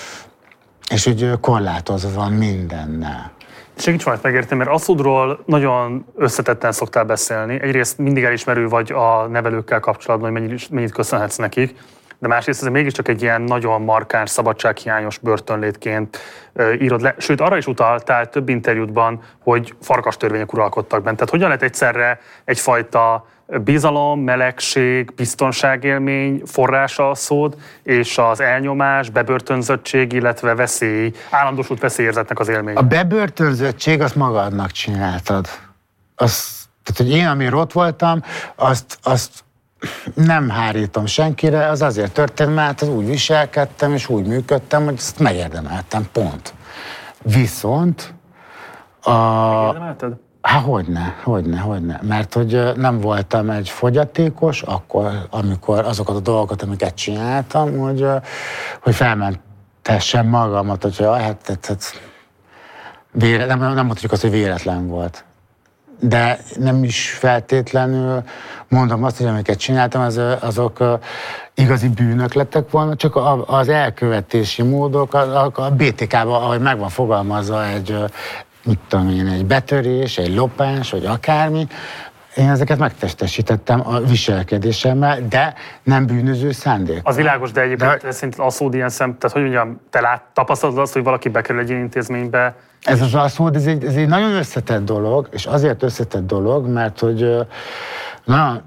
és úgy korlátozva van mindennel. Segíts majd megérteni, mert Aszódról nagyon összetetten szoktál beszélni. Egyrészt mindig elismerő vagy a nevelőkkel kapcsolatban, hogy mennyit, mennyit köszönhetsz nekik, de másrészt ez mégiscsak egy ilyen nagyon markáns, szabadsághiányos börtönlétként uh, írod le. Sőt, arra is utaltál több interjútban, hogy farkastörvények uralkodtak bent. Tehát hogyan lehet egyszerre egyfajta bizalom, melegség, biztonságélmény forrása a szód, és az elnyomás, bebörtönzöttség, illetve veszély, állandósult veszélyérzetnek az élmény? A bebörtönzöttség azt magadnak csináltad. Azt, tehát, hogy én, amire ott voltam, azt, azt nem hárítom senkire, az azért történt, mert az úgy viselkedtem, és úgy működtem, hogy ezt megérdemeltem, pont. Viszont a... Megérdemelted? Há, hogyne, hogyne, hogyne. Mert hogy nem voltam egy fogyatékos, akkor, amikor azokat a dolgokat, amiket csináltam, hogy, hogy felmentessem magamat, hogy hát, hát, hát vére, nem, nem mondhatjuk azt, hogy véletlen volt. De nem is feltétlenül mondom azt, hogy amiket csináltam, az, azok igazi bűnök lettek volna, csak az elkövetési módok, a, a bé té ká-ban, ahogy meg van fogalmazva egy, mit tudom én, egy betörés, egy lopás, vagy akármi, én ezeket megtestesítettem a viselkedésemmel, de nem bűnöző szándék. Az világos, de egyébként de... szintén Aszód ilyen szem, tehát hogy mondjam, te lát, tapasztalod azt, hogy valaki bekerül egy ilyen intézménybe? Ez az Aszód, ez egy, ez egy nagyon összetett dolog, és azért összetett dolog, mert hogy na,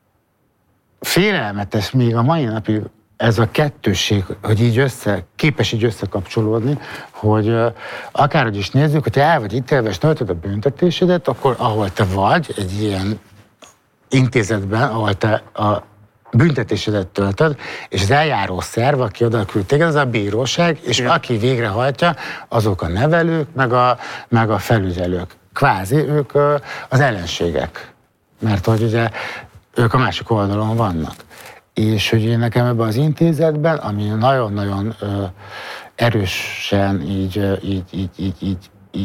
félelmetes még a mai napig ez a kettősség, hogy így össze, képes így összekapcsolódni, hogy akárhogy is nézzük, hogyha el vagy ítélve és töltöd a büntetésedet, akkor ahol te vagy, egy ilyen intézetben, ahol te a büntetésedet töltöd, és az eljáró szerv, aki oda küld téged, az a bíróság, és igen, aki végrehajtja, azok a nevelők, meg a, meg a felügyelők. Kvázi ők az ellenségek, mert hogy ugye ők a másik oldalon vannak. és hogy én nekem ebben az intézetben, ami nagyon-nagyon ö, erősen így, így, így, így, így, így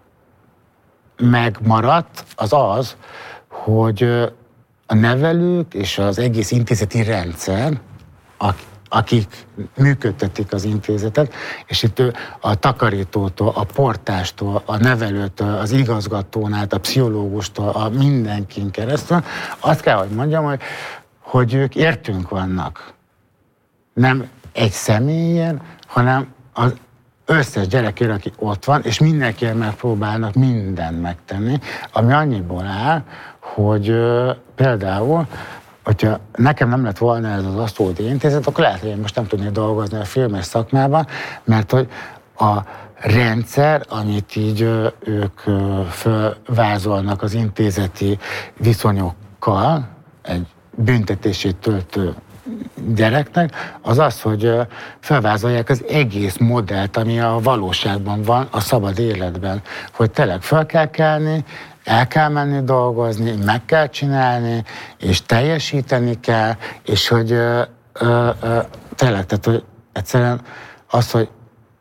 megmaradt, az az, hogy a nevelők és az egész intézeti rendszer, akik működtetik az intézetet, és itt a takarítótól, a portástól, a nevelőtől, az igazgatónál, a pszichológustól, a mindenkin keresztül, azt kell, hogy mondjam, hogy, hogy ők értünk vannak. Nem egy személyen, hanem az összes gyerekért, aki ott van, és mindenkiért megpróbálnak mindent megtenni, ami annyiból áll, hogy uh, például, hogyha nekem nem lett volna ez az Asztódi Intézet, akkor lehet, hogy én most nem tudnék dolgozni a filmes szakmában, mert hogy a rendszer, amit így uh, ők uh, fölvázolnak az intézeti viszonyokkal, egy büntetését töltő gyereknek, az az, hogy felvázolják az egész modellt, ami a valóságban van, a szabad életben. Hogy tényleg fel kell kelni, el kell menni dolgozni, meg kell csinálni, és teljesíteni kell, és hogy ö, ö, ö, tényleg, tehát hogy egyszerűen az, hogy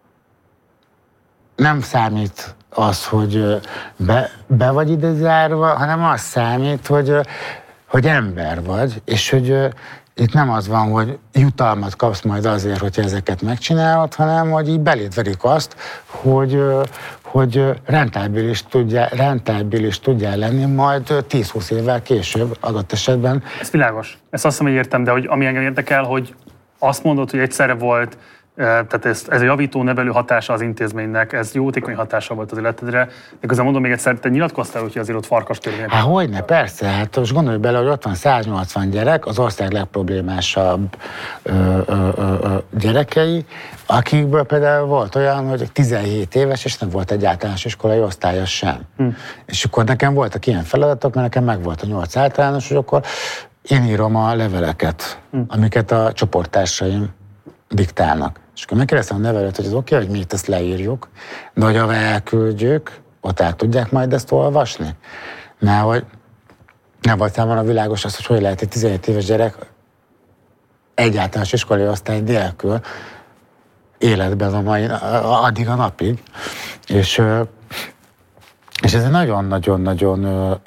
nem számít az, hogy be, be vagy ide zárva, hanem az számít, hogy, hogy ember vagy, és hogy itt nem az van, hogy jutalmat kapsz majd azért, hogy ezeket megcsinálod, hanem hogy így beléd verik azt, hogy, hogy rentábilis tudjál, rentábilis tudjál lenni majd tíz-húsz évvel később adott esetben. Ez világos. Ezt azt hiszem, hogy értem, de hogy ami engem érdekel, hogy azt mondod, hogy egyszerre volt, tehát ez, ez a javító nevelő hatása az intézménynek, ez jótékony hatása volt az életedre, de közben mondom még egyszer, te nyilatkoztál, hogy azért ott farkas törvények. Hát hogyne, persze, hát most gondolj bele, hogy ott van száznyolcvan gyerek, az ország legproblémásabb ö, ö, ö, ö, gyerekei, akikből például volt olyan, hogy tizenhét éves, és nem volt egy általános iskolai osztálya sem. Hm. És akkor nekem voltak ilyen feladatok, mert nekem meg volt a nyolc általános, és akkor én írom a leveleket, hm. amiket a csoporttársaim diktálnak. És akkor megkérdeztem a nevelőt, hogy az oké, okay, hogy mi itt ezt leírjuk, de hogy ha elküldjük, ott el tudják majd ezt olvasni. Mert hogy nem volt számomra világos az, hogy hogy lehet egy tizenhét éves gyerek egy általános iskolai osztály nélkül életben a mai, addig a napig. És, és ez egy nagyon-nagyon-nagyon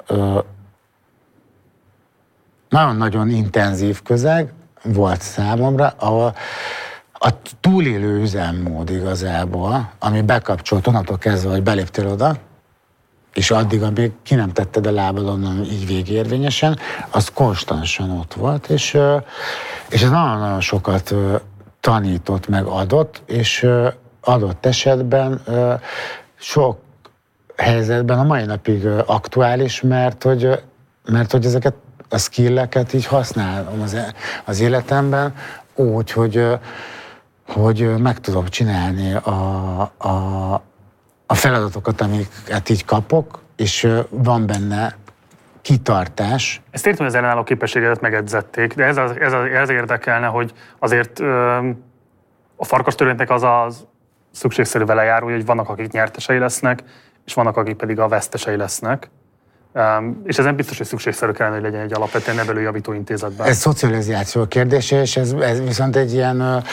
nagyon-nagyon intenzív közeg volt számomra, ahol a túlélő üzemmód igazából, ami bekapcsolt onnantól kezdve, hogy beléptél oda, és addig, amíg ki nem tetted a lábad onnan így végérvényesen, az konstansan ott volt, és, és ez nagyon-nagyon sokat tanított, meg adott, és adott esetben sok helyzetben a mai napig aktuális, mert hogy, mert hogy ezeket a skilleket így használom az, az életemben úgy, hogy, hogy meg tudom csinálni a, a, a feladatokat, amiket így kapok, és van benne kitartás. Ezt értem, hogy az ellenálló képességedet megedzették, de ez, az, ez, az, ez érdekelne, hogy azért ö, a farkastörvénynek az a szükségszerű vele járó, hogy vannak, akik nyertesei lesznek, és vannak, akik pedig a vesztesei lesznek. Um, és ez nem biztos, hogy szükségszerű kellene, hogy legyen egy alapvetően nevelő-javító intézetben. Ez szocializáció kérdése, és ez, ez viszont egy ilyen,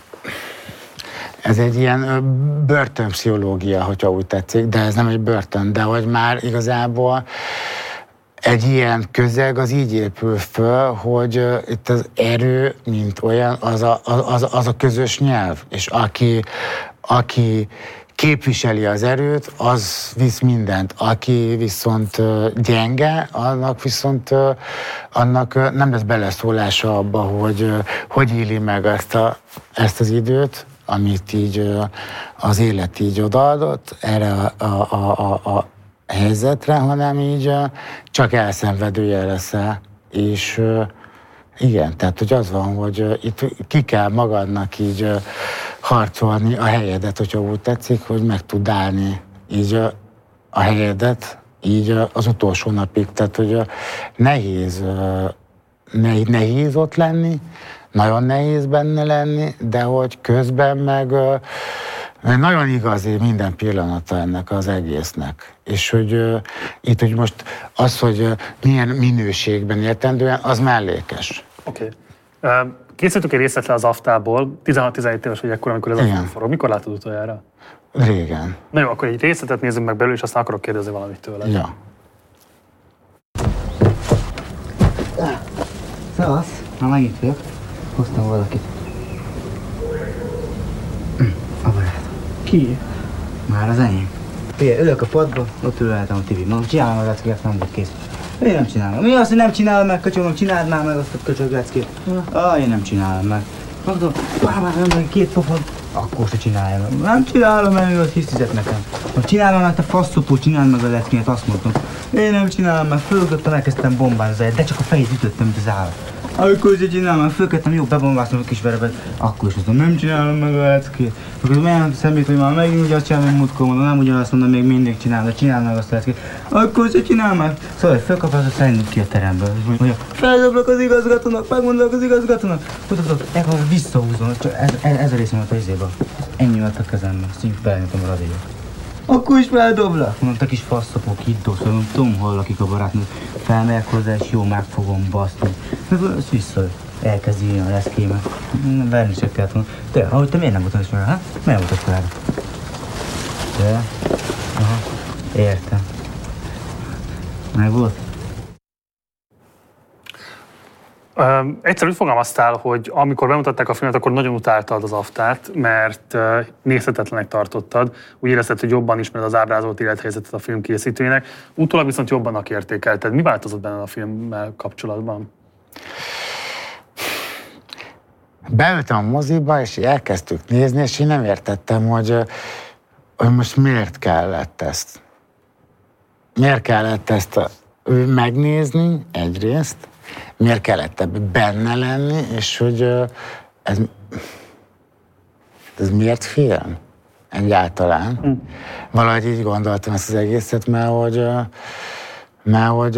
ez egy ilyen börtönpszichológia, hogyha úgy tetszik, de ez nem egy börtön, de hogy már igazából egy ilyen közeg az így épül föl, hogy itt az erő, mint olyan, az a, az, az a közös nyelv, és aki, aki képviseli az erőt, az visz mindent. Aki viszont gyenge, annak viszont annak nem lesz beleszólása abba, hogy hogy éli meg ezt, a, ezt az időt, amit így az élet így odaadott erre a, a, a, a helyzetre, hanem így csak elszenvedője leszel. És igen, tehát hogy az van, hogy itt ki kell magadnak így harcolni a helyedet, hogyha úgy tetszik, hogy meg tud állni így a helyedet, így az utolsó napig. Tehát, hogy nehéz, nehéz ott lenni, nagyon nehéz benne lenni, de hogy közben meg nagyon igazi minden pillanata ennek az egésznek. És hogy uh, itt, hogy most az, hogy uh, milyen minőségben értendően, az mellékes. Oké. Okay. Készültünk egy részlet le az aftából, tizenhat-tizenhét éves vagy ekkor, amikor ez a film forog. Mikor látod utoljára? Régen. Na jó, akkor egy részletet nézzünk meg belőle, és aztán akarok kérdezni valamit tőle. Ja. Szevasz, már megint vagyok. Hoztam valakit. A barátom. Ki? Már az enyém. Figyelj, ülök a padba, ott ülölhetem a tévét. Mondom, csinálom a leckét, nem volt kész. Én nem csinálom. Mi az, hogy nem csinálom meg, köcsögöm, csináld már meg azt a köcsög leckét. Ah, én nem csinálom meg. Mondom, már már nem meg két pofon. Akkor se csinálja meg. Nem csinálom meg, hogy hisztizet nekem. Hogy csinálom meg, te faszopó, csináld meg a leckét, azt mondtam. Én nem csinálom meg, fölgöttem, elkezdtem bombázni, de csak a fejét ütöttem, mint az állat. Akkor se csinálom meg, fölköttem, jó, bebombáztam a kis verebet, akkor is mondtam, nem csinálom meg a leckét. Akkor milyen szemét, hogy már megint ugyanazt csinálom, mint múltkor mondom, nem ugyanazt mondom, még mindig csinálom, de csinálom meg azt a leckét. Akkor se csinálom meg. Szóval fölkapasztott szerintem ki a teremből, és mondja, feldoblok az igazgatónak, megmondok az igazgatónak. Mutatok, ekkor visszahúzom, csak ez, ez, ez a rész miatt a izéba. Ennyi volt a kezemben, szint belenyetom a radíjba. Akkor is feldoblak. Mondom, te kis faszopó, itt dobsz, mondom, tudom, hol lakik a barátnőt. Felmegyek hozzá, és jó, meg fogom baszni. Ez vissza, elkezd írni a leszkémet. Verni csak kellett mondom. Te, ahogy te miért nem mutatsz fel, ha? Miért mutatsz fel? Te? Aha, értem. Meg volt? Uh, egyszer úgy fogalmaztál, hogy amikor bemutatták a filmet, akkor nagyon utáltad az aftát, mert uh, nézhetetlenek tartottad. Úgy érezted, hogy jobban ismered az ábrázolt élethelyzetet a film készítőjének. Utólag viszont jobban értékelted. Mi változott benne a filmmel kapcsolatban? Beültem a moziba, és elkezdtük nézni, és én nem értettem, hogy, hogy most miért kellett ezt. Miért kellett ezt megnézni egyrészt, miért kellett ebben benne lenni, és hogy ez, ez miért film egyáltalán. Mm. Valahogy így gondoltam ezt az egészet, mert hogy, mert hogy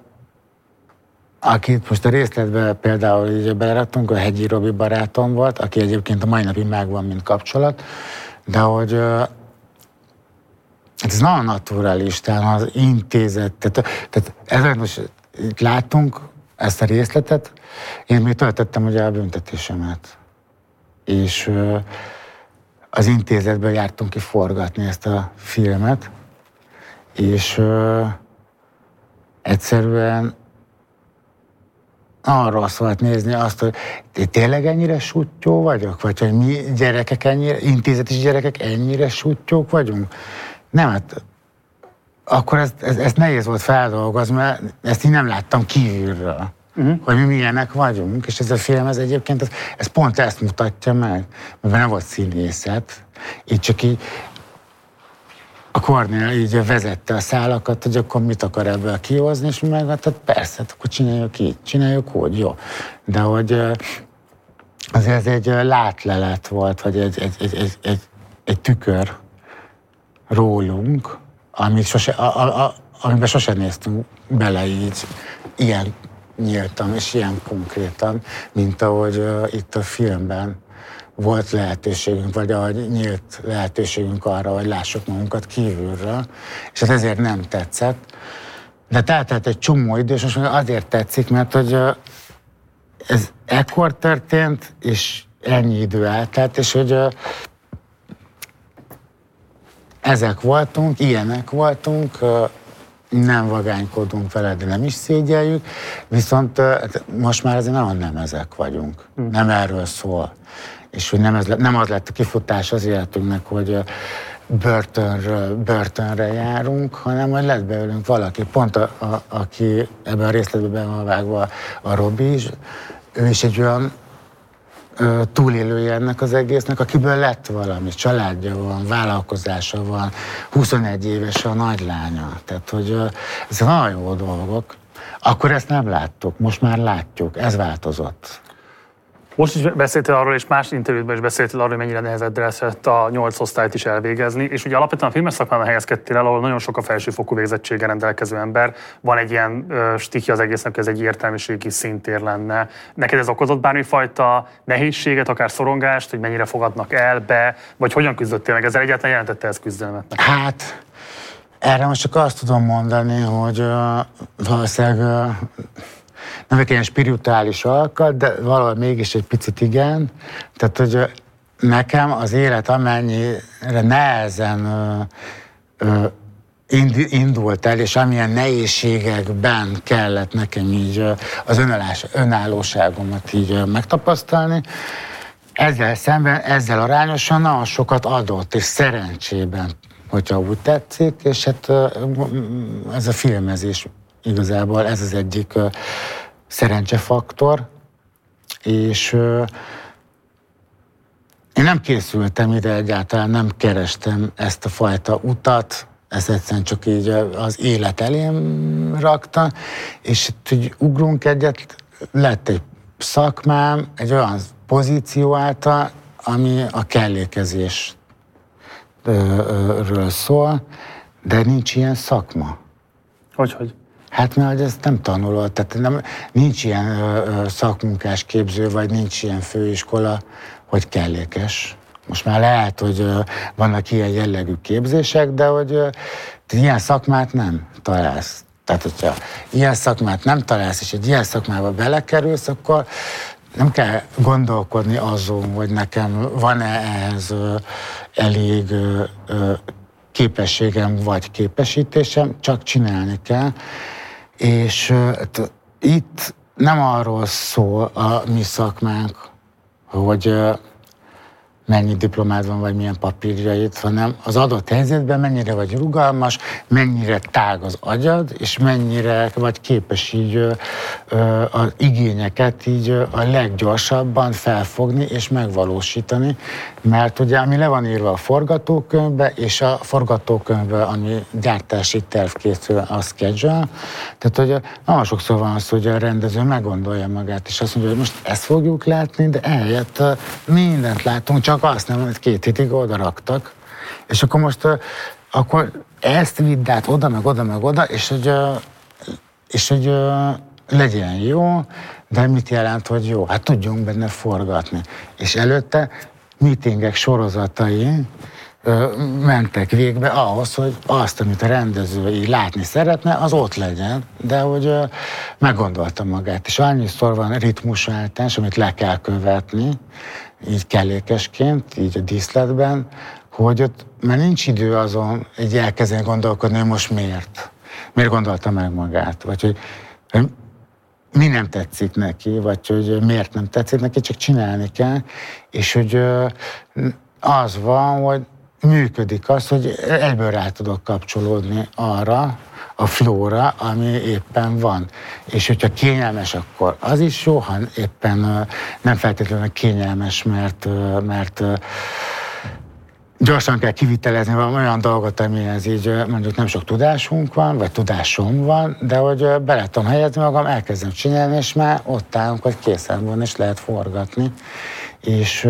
akit most a részletbe például így beleraktunk, a Hegyi Robi barátom volt, aki egyébként a mai napig megvan, mint kapcsolat, de hogy ez nagyon naturalistán az intézet, tehát, tehát ezért most itt látunk ezt a részletet, én még töltöttem ugye a büntetésemet, és az intézetből jártunk ki forgatni ezt a filmet, és egyszerűen arról szólt nézni azt, hogy tényleg ennyire suttyó vagyok? Vagy hogy mi gyerekek ennyire, intézetes gyerekek ennyire suttyók vagyunk? Nem, hát akkor ezt, ezt, ezt nehéz volt feldolgozni, mert ezt én nem láttam kívülről, uh-huh. hogy mi milyenek vagyunk, és ez a film ez egyébként, ez, ez pont ezt mutatja meg, mert nem volt színészet, így csak így a Kornél így vezette a szálakat, hogy akkor mit akar ebből kihozni, és mi meg, hát persze, akkor csináljuk így, csináljuk úgy, jó. De hogy azért ez egy látlelet volt, vagy egy, egy, egy, egy, egy, egy tükör rólunk, amit sose, a, a, a, amiben sose néztünk bele így, ilyen nyíltan és ilyen konkrétan, mint ahogy uh, itt a filmben volt lehetőségünk, vagy ahogy nyílt lehetőségünk arra, hogy lássuk magunkat kívülről, és ez ezért nem tetszett. De teltelt egy csomó idő, és most azért tetszik, mert hogy uh, ez ekkor történt, és ennyi idő eltelt, és hogy uh, ezek voltunk, ilyenek voltunk, nem vagánykodunk vele, de nem is szégyeljük, viszont most már azért nagyon nem ezek vagyunk. Hmm. Nem erről szól. És hogy nem, ez, nem az lett a kifutás az életünknek, hogy börtönről börtönre járunk, hanem hogy lett belőlünk valaki, pont a, a, aki ebben a részletben be van vágva, a Robi is, ő is egy olyan túlélője ennek az egésznek, akiből lett valami, családja van, vállalkozása van, huszonegy éves a nagylánya. Tehát, hogy ezek nagyon jó dolgok. Akkor ezt nem láttuk, most már látjuk, ez változott. Most is beszéltél arról, és más interjútban is beszéltél arról, hogy mennyire nehezedre esett a nyolc osztályt is elvégezni, és ugye alapvetően a filmes szakmában helyezkedtél el, ahol nagyon sok a felsőfokú végzettséggel rendelkező ember. Van egy ilyen uh, stikja az egésznek, ez egy értelmiségi szintér lenne. Neked ez okozott bármifajta nehézséget, akár szorongást, hogy mennyire fogadnak el be, vagy hogyan küzdöttél meg? Ezzel egyáltalán jelentette ez küzdelmet? Hát, erre most csak azt tudom mondani, hogy uh, valószínűleg uh, nem egy ilyen spirituális alkat, de valahol mégis egy picit igen. Tehát, hogy nekem az élet amennyire nehezen ö, ö, indult el, és amilyen nehézségekben kellett nekem így az önállás, önállóságomat így megtapasztalni, ezzel szemben, ezzel arányosan nagyon sokat adott, és szerencsében, hogyha úgy tetszik, és hát ez a filmezés igazából, ez az egyik szerencsefaktor, és én nem készültem ide egyáltalán, nem kerestem ezt a fajta utat, ezt egyszerűen csak így az élet elém rakta, és itt így ugrunk egyet, lett egy szakmám, egy olyan pozíció által, ami a kellékezésről szól, de nincs ilyen szakma. Hogyhogy? Hát mert ezt nem tanulod, tehát nem, nincs ilyen ö, szakmunkás képző, vagy nincs ilyen főiskola, hogy kellékes. Most már lehet, hogy ö, vannak ilyen jellegű képzések, de hogy ö, ilyen szakmát nem találsz. Tehát, hogyha ilyen szakmát nem találsz, és egy ilyen szakmába belekerülsz, akkor nem kell gondolkodni azon, hogy nekem van-e ehhez ö, elég ö, ö, képességem vagy képesítésem, csak csinálni kell. És uh, itt nem arról szól a mi szakmánk, hogy uh, mennyi diplomád van, vagy milyen papírjaid, hanem az adott helyzetben mennyire vagy rugalmas, mennyire tág az agyad, és mennyire vagy képes így uh, uh, az igényeket így uh, a leggyorsabban felfogni és megvalósítani, mert ugye ami le van írva a forgatókönyvbe, és a forgatókönyvbe, ami gyártási terv készül, a schedule, tehát hogy nagyon sokszor van az, hogy a rendező meggondolja magát, és azt mondja, hogy most ezt fogjuk látni, de ehelyett uh, mindent látunk, csak azt nem, hogy két hétig oda raktak, és akkor most uh, akkor ezt vidd át oda, meg oda, meg oda, és hogy, uh, és hogy uh, legyen jó, de mit jelent, hogy jó? Hát tudjunk benne forgatni. És előtte meetingek sorozatai ö, mentek végbe ahhoz, hogy azt, amit a rendező így látni szeretne, az ott legyen, de hogy ö, meggondolta magát. És annyiszor van ritmusváltás, amit le kell követni, így kellékesként, így a díszletben, hogy ott már nincs idő azon, így elkezdeni gondolkodni, hogy most miért? Miért gondolta meg magát? Vagy hogy, hogy mi nem tetszik neki, vagy hogy miért nem tetszik neki, csak csinálni kell, és hogy az van, hogy működik az, hogy egyből rá tudok kapcsolódni arra, a flóra, ami éppen van. És hogyha kényelmes, akkor az is jó, ha éppen nem feltétlenül kényelmes, mert, mert gyorsan kell kivitelezni olyan dolgot, amihez így mondjuk nem sok tudásunk van, vagy tudásom van, de hogy bele tudom helyezni magam, elkezdem csinálni, és már ott állunk, hogy készen van, és lehet forgatni. És,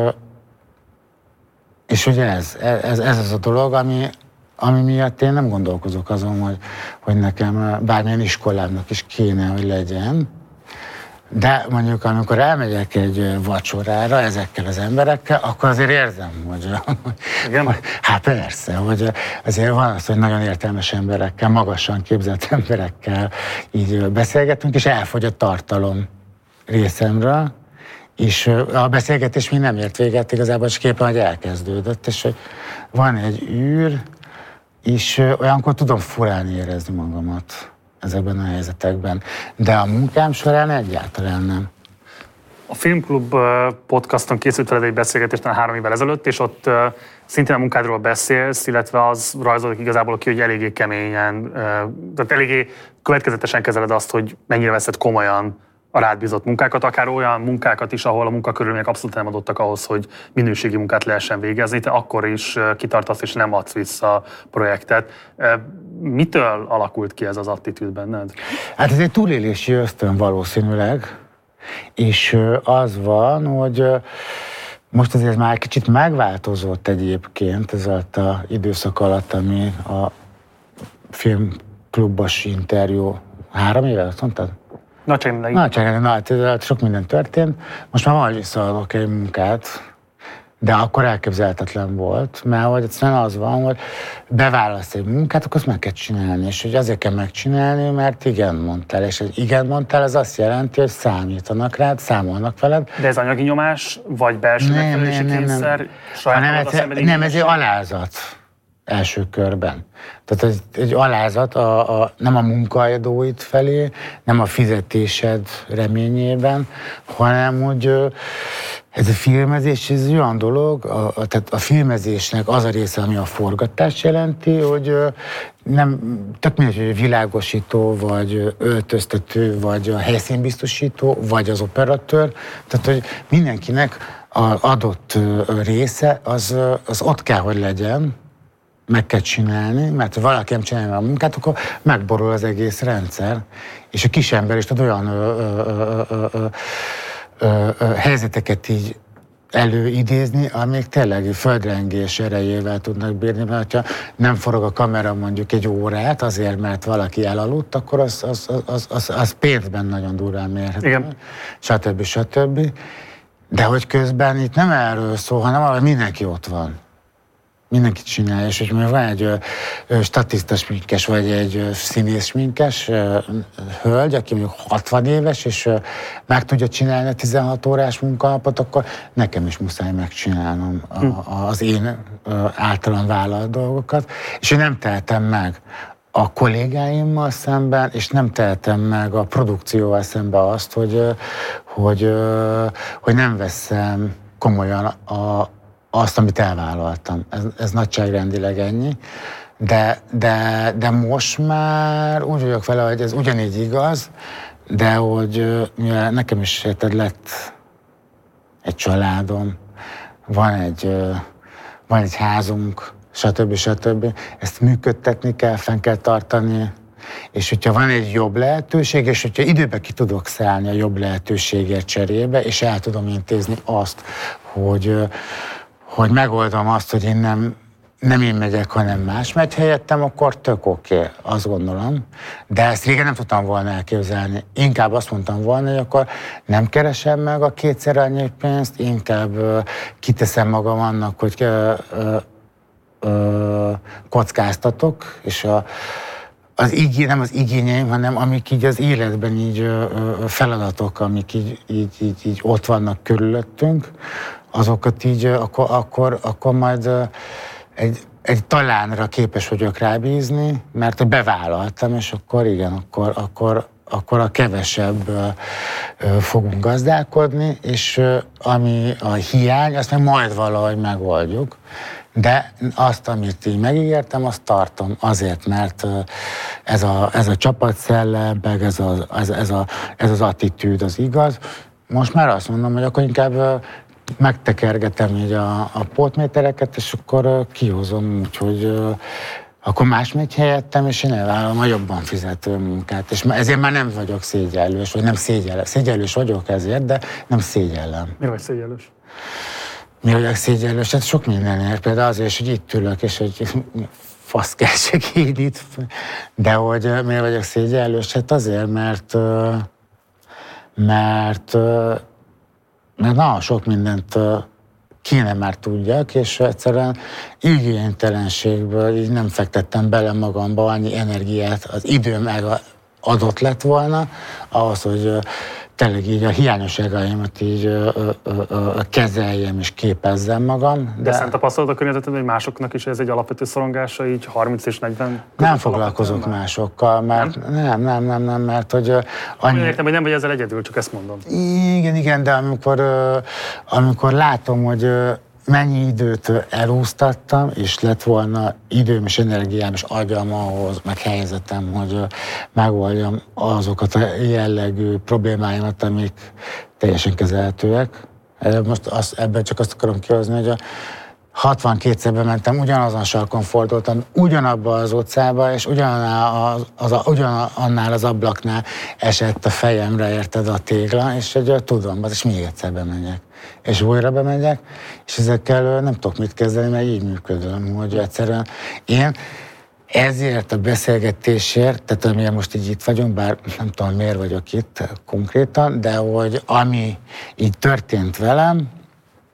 és ugye ez, ez, ez az a dolog, ami, ami miatt én nem gondolkozok azon, hogy, hogy nekem bármilyen iskolámnak is kéne, hogy legyen. De mondjuk, amikor elmegyek egy vacsorára ezekkel az emberekkel, akkor azért érzem, hogy... Igen? hogy hát persze, hogy azért van az, hogy nagyon értelmes emberekkel, magasan képzett emberekkel így beszélgetünk, és elfogy a tartalom részemről, és a beszélgetés még nem ért véget, igazából csak éppen, hogy elkezdődött, és hogy van egy űr, és olyankor tudom furán érezni magamat ezekben a helyzetekben, de a munkám során egyáltalán nem. A Filmklub podcaston készült veled egy beszélgetés talán három évvel ezelőtt, és ott szintén a munkádról beszélsz, illetve az rajzolódik igazából ki, hogy eléggé keményen, tehát eléggé következetesen kezeled azt, hogy mennyire veszed komolyan a rád bízott munkákat, akár olyan munkákat is, ahol a munkakörülmények abszolút nem adottak ahhoz, hogy minőségi munkát lehessen végezni, te akkor is kitartasz és nem adsz vissza a projektet. Mitől alakult ki ez az attitűd benned? Hát ez egy túlélési ösztön valószínűleg, és az van, hogy most azért már kicsit megváltozott egyébként ez alatt az időszak alatt, ami a Filmklubos interjú három éve, azt mondtad? Nagyságrendileg. Nagyságrendileg, nagy, sok minden történt. Most már majd visszaadok egy munkát, de akkor elképzelhetetlen volt, mert hogy egyszerűen az van, hogy beválasz egy munkát, akkor azt meg kell csinálni, és hogy azért kell megcsinálni, mert igen mondtál, és hogy igen mondtál, az azt jelenti, hogy számítanak rád, számolnak veled. De ez anyagi nyomás, vagy belső megfelelési kényszer? Nem, nem, nem, ez egy alázat első körben. Tehát ez egy alázat a, a, nem a munkaadóid felé, nem a fizetésed reményében, hanem hogy ez a filmezés, ez egy olyan dolog, a, a, tehát a filmezésnek az a része, ami a forgatást jelenti, hogy nem, tök mindegy, hogy világosító, vagy öltöztető, vagy a helyszínbiztosító, vagy az operatőr, tehát hogy mindenkinek az adott része az, az ott kell, hogy legyen, meg kell csinálni, mert ha valaki nem csinálja a munkát, akkor megborul az egész rendszer. És a kisember is tud olyan ö, ö, ö, ö, ö, ö, ö, helyzeteket így előidézni, amik tényleg földrengés erejével tudnak bírni, mert ha nem forog a kamera mondjuk egy órát azért, mert valaki elaludt, akkor az, az, az, az, az pénzben nagyon durván mérhető. Igen. Stb. Stb. De hogy közben itt nem erről szól, hanem arra, mindenki ott van. Mindenki csinálja, és hogy van egy ö, ö, statiszta sminkes, vagy egy ö, színész sminkes ö, hölgy, aki mondjuk hatvan éves, és ö, meg tudja csinálni a tizenhat órás munkanapot, akkor nekem is muszáj megcsinálnom a, a, az én ö, általam vállalt dolgokat, és én nem tehetem meg a kollégáimmal szemben, és nem tehetem meg a produkcióval szemben azt, hogy, ö, hogy, ö, hogy nem veszem komolyan a azt, amit elvállaltam. Ez, ez nagyságrendileg ennyi. De, de, de most már úgy vagyok vele, hogy ez ugyanígy igaz, de hogy mivel nekem is érted, lett egy családom, van egy, van egy házunk, stb. Stb. Ezt működtetni kell, fenn kell tartani, és hogyha van egy jobb lehetőség, és hogyha időben ki tudok szállni a jobb lehetőségért cserébe, és el tudom intézni azt, hogy hogy megoldom azt, hogy én nem, nem én megyek, hanem más megy helyettem, akkor tök oké, okay, azt gondolom. De ezt régen nem tudtam volna elképzelni. Inkább azt mondtam volna, hogy akkor nem keresem meg a kétszer annyi pénzt, inkább uh, kiteszem magam annak, hogy uh, uh, uh, kockáztatok, és a, az igény, nem az igényeim, hanem amik így az életben így uh, feladatok, amik így, így, így, így ott vannak körülöttünk, azokat így, akkor, akkor, akkor majd egy, egy talánra képes vagyok rábízni, mert bevállaltam, és akkor igen, akkor, akkor, akkor a kevesebb fogunk gazdálkodni, és ami a hiány, azt meg majd valahogy megoldjuk. De azt, amit így megígértem, azt tartom azért, mert ez a, ez a csapatszellem, meg ez, a, ez, ez, a, ez az attitűd az igaz. Most már azt mondom, hogy akkor inkább megtekergetem így a, a pótmétereket, és akkor uh, kihozom, úgyhogy uh, akkor más megy helyettem, és én elvállalom a jobban fizető munkát. És ezért már nem vagyok szégyellős, vagy nem szégyellős. Szégyellős vagyok ezért, de nem szégyellem. Mi vagy szégyellős? Mi vagyok szégyellős? Hát sok mindenért. Például azért, hogy itt ülök, és hogy fasz kell segít itt. De hogy uh, miért vagyok szégyellős? Hát azért, mert uh, mert uh, mert nagyon sok mindent kéne már tudjak, és egyszerűen igénytelenségből így nem fektettem bele magamba annyi energiát, az idő meg adott lett volna, ahhoz, hogy tényleg így a hiányosságaimat így ö, ö, ö, kezeljem és képezzem magam. De, de szent tapasztalat a környezeted, hogy másoknak is ez egy alapvető szorongása, így harminc és negyven? Nem foglalkozok másokkal, mert nem, nem, nem, nem, nem mert hogy... Annyi... Értem, hogy nem vagy ezzel egyedül, csak ezt mondom. Igen, igen, de amikor, amikor látom, hogy mennyi időt elúsztattam, és lett volna időm és energiám és agyam ahhoz, meg helyzetem, hogy megoldjam azokat a jellegű problémáimat, amik teljesen kezelhetőek. Most azt, ebben csak azt akarom kihozni, hogy a hatvankétszer mentem, ugyanazon sarkon fordultam, ugyanabba az utcába, és ugyanannál az, az, ugyanannál az ablaknál esett a fejemre, érted, a tégla, és hogy tudom, és még egyszer bemegyek. És újra bemegyek, és ezekkel nem tudok mit kezdeni, mert így működöm, hogy egyszerűen én ezért a beszélgetésért, tehát amilyen most így itt vagyunk, bár nem tudom, miért vagyok itt konkrétan, de hogy ami így történt velem,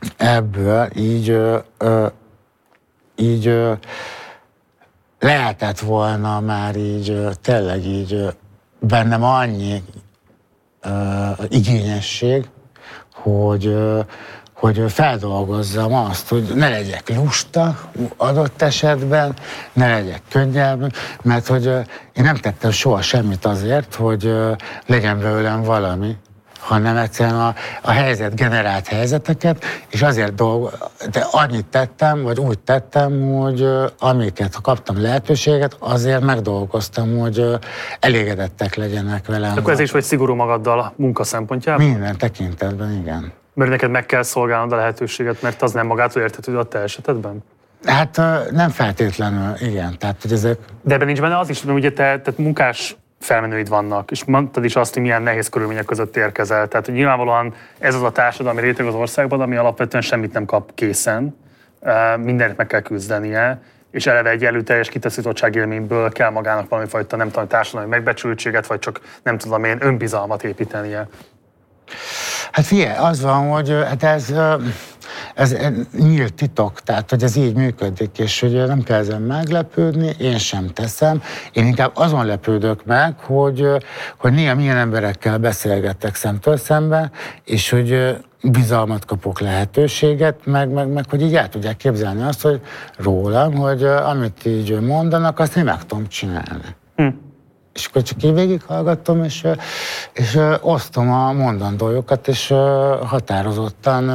ebből így, ö, ö, így ö, lehetett volna már így ö, tényleg így ö, bennem annyi ö, igényesség, hogy, ö, hogy feldolgozzam azt, hogy ne legyek lusta adott esetben, ne legyek könnyelmű, mert hogy ö, én nem tettem soha semmit azért, hogy ö, legyen belőlem valami, hanem egyszerűen a, a helyzet generált helyzeteket, és azért dolgo, de annyit tettem, vagy úgy tettem, hogy uh, amiket kaptam lehetőséget, azért megdolgoztam, hogy uh, elégedettek legyenek velem. Akkor ez is vagy szigorú magaddal a munka szempontjában? Minden tekintetben, igen. Mert neked meg kell szolgálnod a lehetőséget, mert az nem magától érthető a te esetedben? Hát uh, nem feltétlenül, igen. Tehát, hogy ezek... De ebben nincs benne az is, hogy ugye te, te munkás felmenőid vannak, és mondtad is azt, hogy milyen nehéz körülmények között érkezel. Tehát, hogy nyilvánvalóan ez az a társadalmi réteg az országban, ami alapvetően semmit nem kap készen, mindenit meg kell küzdenie, és eleve egy előteljes kitaszítottság élményből kell magának valamifajta, nem tudom, társadalmi megbecsültséget, vagy csak nem tudom én, önbizalmat építenie. Hát figyelj, az van, hogy hát ez, ez nyílt titok, tehát hogy ez így működik, és hogy nem kell ezen meglepődni, én sem teszem. Én inkább azon lepődök meg, hogy, hogy néha milyen emberekkel beszélgettek szemtől szembe, és hogy bizalmat kapok, lehetőséget, meg, meg, meg hogy így el tudják képzelni azt, hogy rólam, hogy amit így mondanak, azt én meg tudom csinálni. Hm. És akkor csak így végighallgattam, és, és osztom a mondandójukat, és határozottan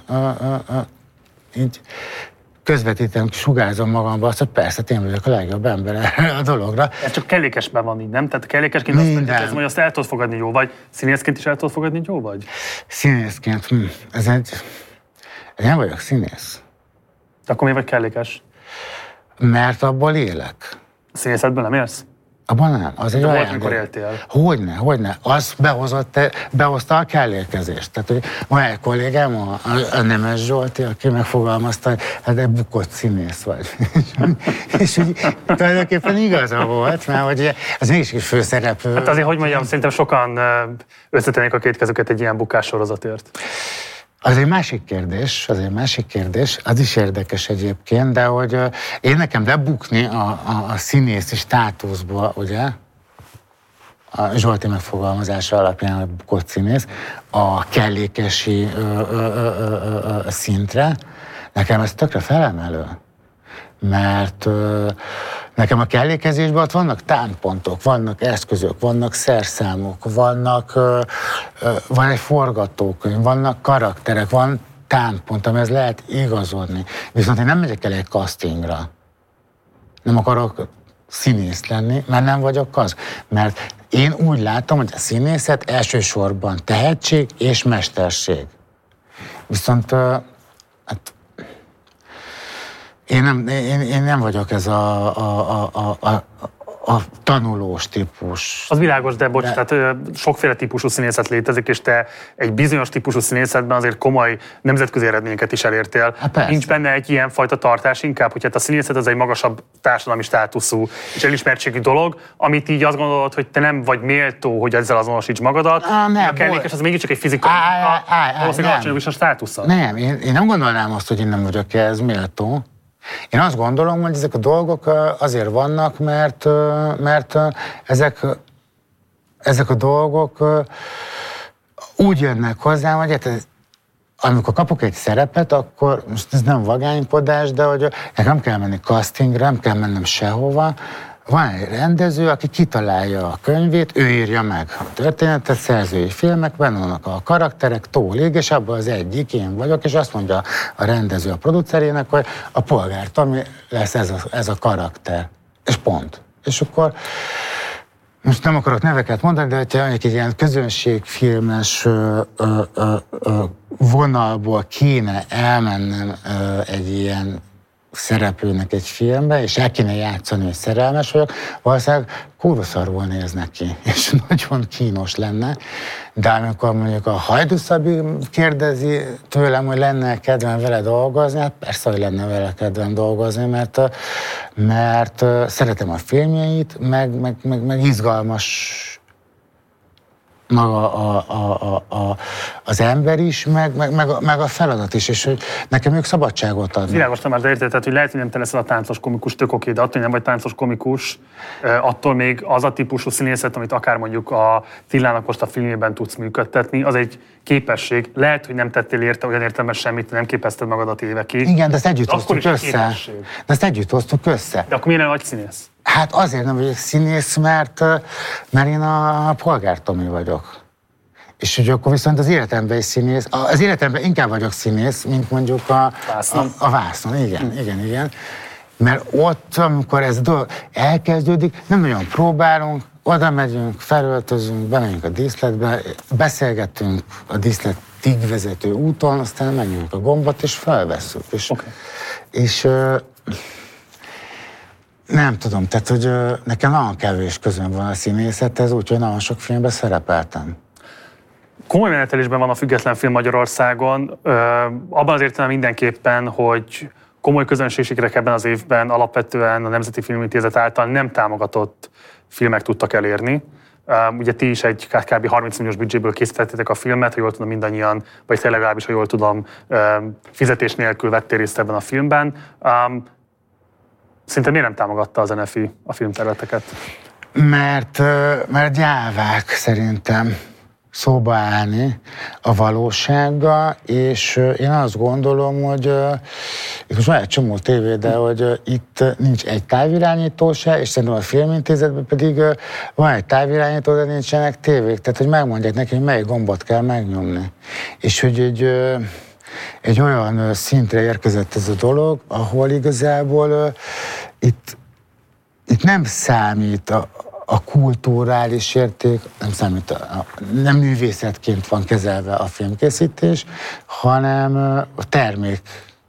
így közvetítem, sugárzom magamba azt, hogy persze, én vagyok a legjobb ember erre a dologra. Ez csak kellékesben van így, nem? Tehát kellékesként azt mondjuk, hogy azt el tudod fogadni jó vagy, színészként is el tudod fogadni jó vagy? Színészként, hm, ez egy... Én nem vagyok színész. De akkor miért vagy kellékes? Mert abból élek. A színészetből nem élsz? Abban nem. Az egy de olyan, volt, mikor éltél. Hogyne, hogyne. Az behozott, behozta a kellékezést. Tehát, hogy van egy kollégám, a, a Nemes Zsolti, aki megfogalmazta, hogy hát de bukott színész vagy. És úgy tulajdonképpen igaza volt, mert hogy az mégis is főszereplő. Hát azért, hogy mondjam, szerintem sokan összetennék a két kezüket egy ilyen bukás sorozatért. Az egy másik kérdés, az egy másik kérdés, az is érdekes egyébként, de hogy uh, én nekem lebukni a, a, a színészi státuszból, ugye, a Zsolti megfogalmazása alapján, hogy bukott színész, a kellékesi ö, ö, ö, ö, ö, szintre, nekem ez tökre felemelő. Mert ö, nekem a kellékezésben ott vannak támpontok, vannak eszközök, vannak szerszámok, vannak, ö, ö, van egy forgatókönyv, vannak karakterek, van támpont, amihez lehet igazodni. Viszont én nem megyek el egy castingra. Nem akarok színész lenni, mert nem vagyok az. Mert én úgy látom, hogy a színészet elsősorban tehetség és mesterség. Viszont ö, hát, Én nem, én, én nem vagyok ez a, a, a, a, a tanulós típus. Az világos, de bocs, de... tehát sokféle típusú színészet létezik, és te egy bizonyos típusú színészetben azért komoly nemzetközi eredményeket is elértél. Hát nincs benne egy ilyen fajta tartás inkább, hogy hát a színészet az egy magasabb társadalmi státuszú és elismertségű dolog, amit így azt gondolod, hogy te nem vagy méltó, hogy ezzel azonosíts magadat. Á, nem, a kellékes az mégiscsak egy fizikai munka, valószínűleg alacsonyabb is a státusza. Nem, én, én nem gondolnám azt, hogy én nem vagyok ez méltó. Én azt gondolom, hogy ezek a dolgok azért vannak, mert, mert ezek, ezek a dolgok úgy jönnek hozzám, hogy hát amikor kapok egy szerepet, akkor most ez nem vagánykodás, de hogy nem kell menni castingra, nem kell mennem sehova. Van egy rendező, aki kitalálja a könyvét, ő írja meg a történetet, szerzői filmekben vannak a karakterek, tólig, és abban az egyik én vagyok, és azt mondja a rendező a producerének, hogy a Polgár Tomi lesz ez a, ez a karakter. És pont. És akkor most nem akarok neveket mondani, de hogyha egy ilyen közönségfilmes ö, ö, ö, ö, vonalból kéne elmennem ö, egy ilyen szereplőnek egy filmbe, és el kéne játszani, hogy szerelmes vagyok, valószínűleg kurva szarul néz neki, és nagyon kínos lenne. De amikor mondjuk a Hajdú Szabi kérdezi tőlem, hogy lenne kedvem vele dolgozni, hát persze, hogy lenne vele kedvem dolgozni, mert, mert szeretem a filmjeit, meg, meg, meg, meg izgalmas maga a, a, a, a, az ember is, meg, meg, meg, a, meg a feladat is, és hogy nekem ők szabadságot adnak. Világos, Tamás, de érted, hogy lehet, hogy nem te leszel a táncos komikus, tök oké, de attól, hogy nem vagy táncos komikus, attól még az a típusú színészet, amit akár mondjuk a Tillának most a filmjében tudsz működtetni, az egy képesség. Lehet, hogy nem tettél érte olyan értelemben semmit, nem képezted magadat évekig. Igen, de ezt együtt hoztuk össze. De ezt együtt hoztuk össze. De akkor miért nem vagy színész? Hát azért nem vagyok színész, mert, mert én a Polgár Tomi vagyok. És hogy akkor viszont az életemben is színész, az életemben inkább vagyok színész, mint mondjuk a vásznon. A, a vásznon, igen, hm. igen, igen. Mert ott, amikor ez a dolog elkezdődik, nem nagyon próbálunk, oda megyünk, felöltözünk, bemegyünk a díszletbe, beszélgetünk a díszletig vezető úton, aztán menjünk a gombot, és felvesszük. És, okay. és nem tudom, tehát, hogy nekem nagyon kevés közön van a színészethez, úgyhogy nagyon sok filmben szerepeltem. Komoly menetelésben van a független film Magyarországon. Abban az értelemben mindenképpen, hogy komoly közönségsikerek ebben az évben alapvetően a Nemzeti Filmintézet által nem támogatott filmek tudtak elérni. Ugye ti is egy kb. harminc milliós büdzséből készítettétek a filmet, ha jól tudom mindannyian, vagy te legalábbis, ha jól tudom, fizetés nélkül vettél részt ebben a filmben. Szinte miért nem támogatta az en ef i a filmterületeket? Mert, mert gyávák szerintem szóba állni a valósággal, és én azt gondolom, hogy itt most van egy csomó tévé, de hogy itt nincs egy távirányító se, és szerintem a filmintézetben pedig van egy távirányító, de nincsenek tévék, tehát hogy megmondják neki, hogy melyik gombot kell megnyomni. És hogy egy, egy olyan szintre érkezett ez a dolog, ahol igazából itt, itt nem számít a a kulturális érték, nem számít, a, nem művészetként van kezelve a filmkészítés, hanem a termék,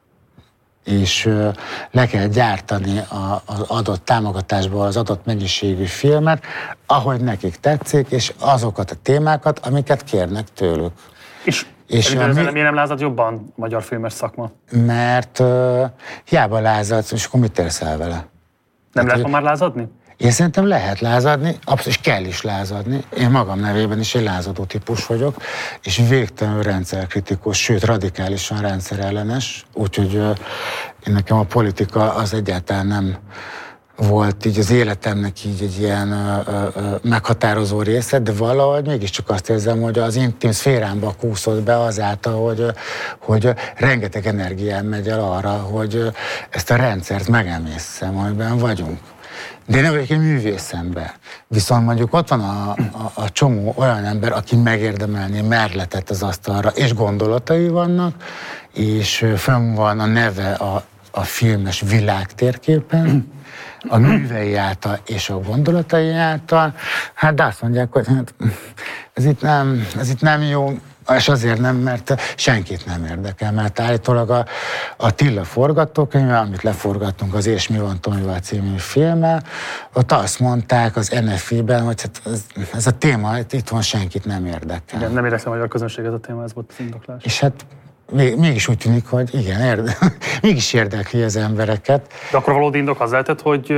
és le kell gyártani az adott támogatásból az adott mennyiségű filmet, ahogy nekik tetszik, és azokat a témákat, amiket kérnek tőlük. És, és mi, miért nem lázad jobban a magyar filmes szakma? Mert uh, hiába lázadsz, és akkor mit érsz el vele? Nem hát, lehet hogy... már lázadni? Én szerintem lehet lázadni, és kell is lázadni. Én magam nevében is egy lázadó típus vagyok, és végtelenül rendszerkritikus, sőt radikálisan rendszerellenes, úgyhogy én nekem a politika az egyáltalán nem volt így az életemnek így egy ilyen ö, ö, meghatározó része, de valahogy mégiscsak azt érzem, hogy az intim szférámba kúszott be azáltal, hogy, hogy rengeteg energiám megy el arra, hogy ezt a rendszert megemészszem, amiben vagyunk. De én nem vagyok egy művészember. Viszont mondjuk ott van a, a, a csomó olyan ember, aki megérdemelné merletet az asztalra, és gondolatai vannak, és fönn van a neve a, a filmes világtérképen, a művei által és a gondolatai által. Hát de azt mondják, hogy hát, ez, itt nem, ez itt nem jó, és azért nem, mert senkit nem érdekel, mert állítólag a, a Tilla forgatókönyve, amit leforgattunk az És mi van Tomival című filmmel, ott azt mondták az en ef i-ben, hogy hát ez, ez a téma itt van, senkit nem érdekel. Igen, nem érdekel a magyar közönség ez a téma, ez volt az indoklás. És hát mégis úgy tűnik, hogy igen, érde, mégis érdekli az embereket. De akkor valódi indok az lehetett, hogy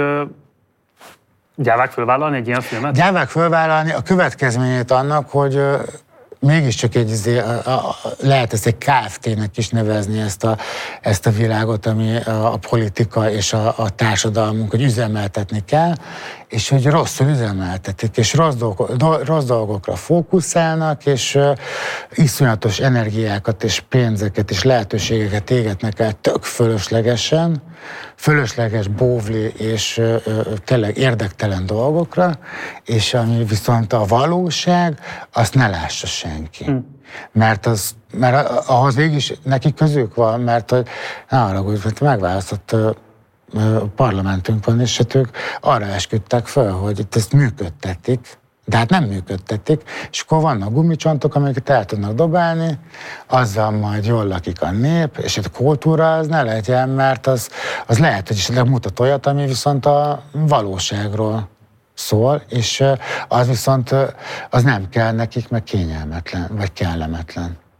gyávák fölvállalni egy ilyen filmet? Gyávák fölvállalni a következményét annak, hogy mégiscsak egy, a, a, lehet ezt egy ká ef té-nek is nevezni ezt a, ezt a világot, ami a, a politika és a, a társadalmunk, hogy üzemeltetni kell, és hogy rosszul üzemeltetik, és rossz, dolgo, do, rossz dolgokra fókuszálnak, és uh, iszonyatos energiákat és pénzeket és lehetőségeket égetnek el tök fölöslegesen, fölösleges bóvli és uh, uh, tényleg érdektelen dolgokra, és ami viszont a valóság, azt ne lássa senki. Hm. Mert, az, mert ahhoz végig nekik közük van, mert hogy ne haragudj, mert megválasztott uh, parlamentünk van, és hát ők arra esküdtek föl, hogy itt ezt működtetik, de hát nem működtetik, és akkor vannak gumicsontok, amiket el tudnak dobálni, azzal majd jól lakik a nép, és a kultúra az ne legyen, mert az, az lehet, hogy esetleg mutat olyat, ami viszont a valóságról szól, és az viszont az nem kell nekik, meg kényelmetlen, vagy kellemetlen.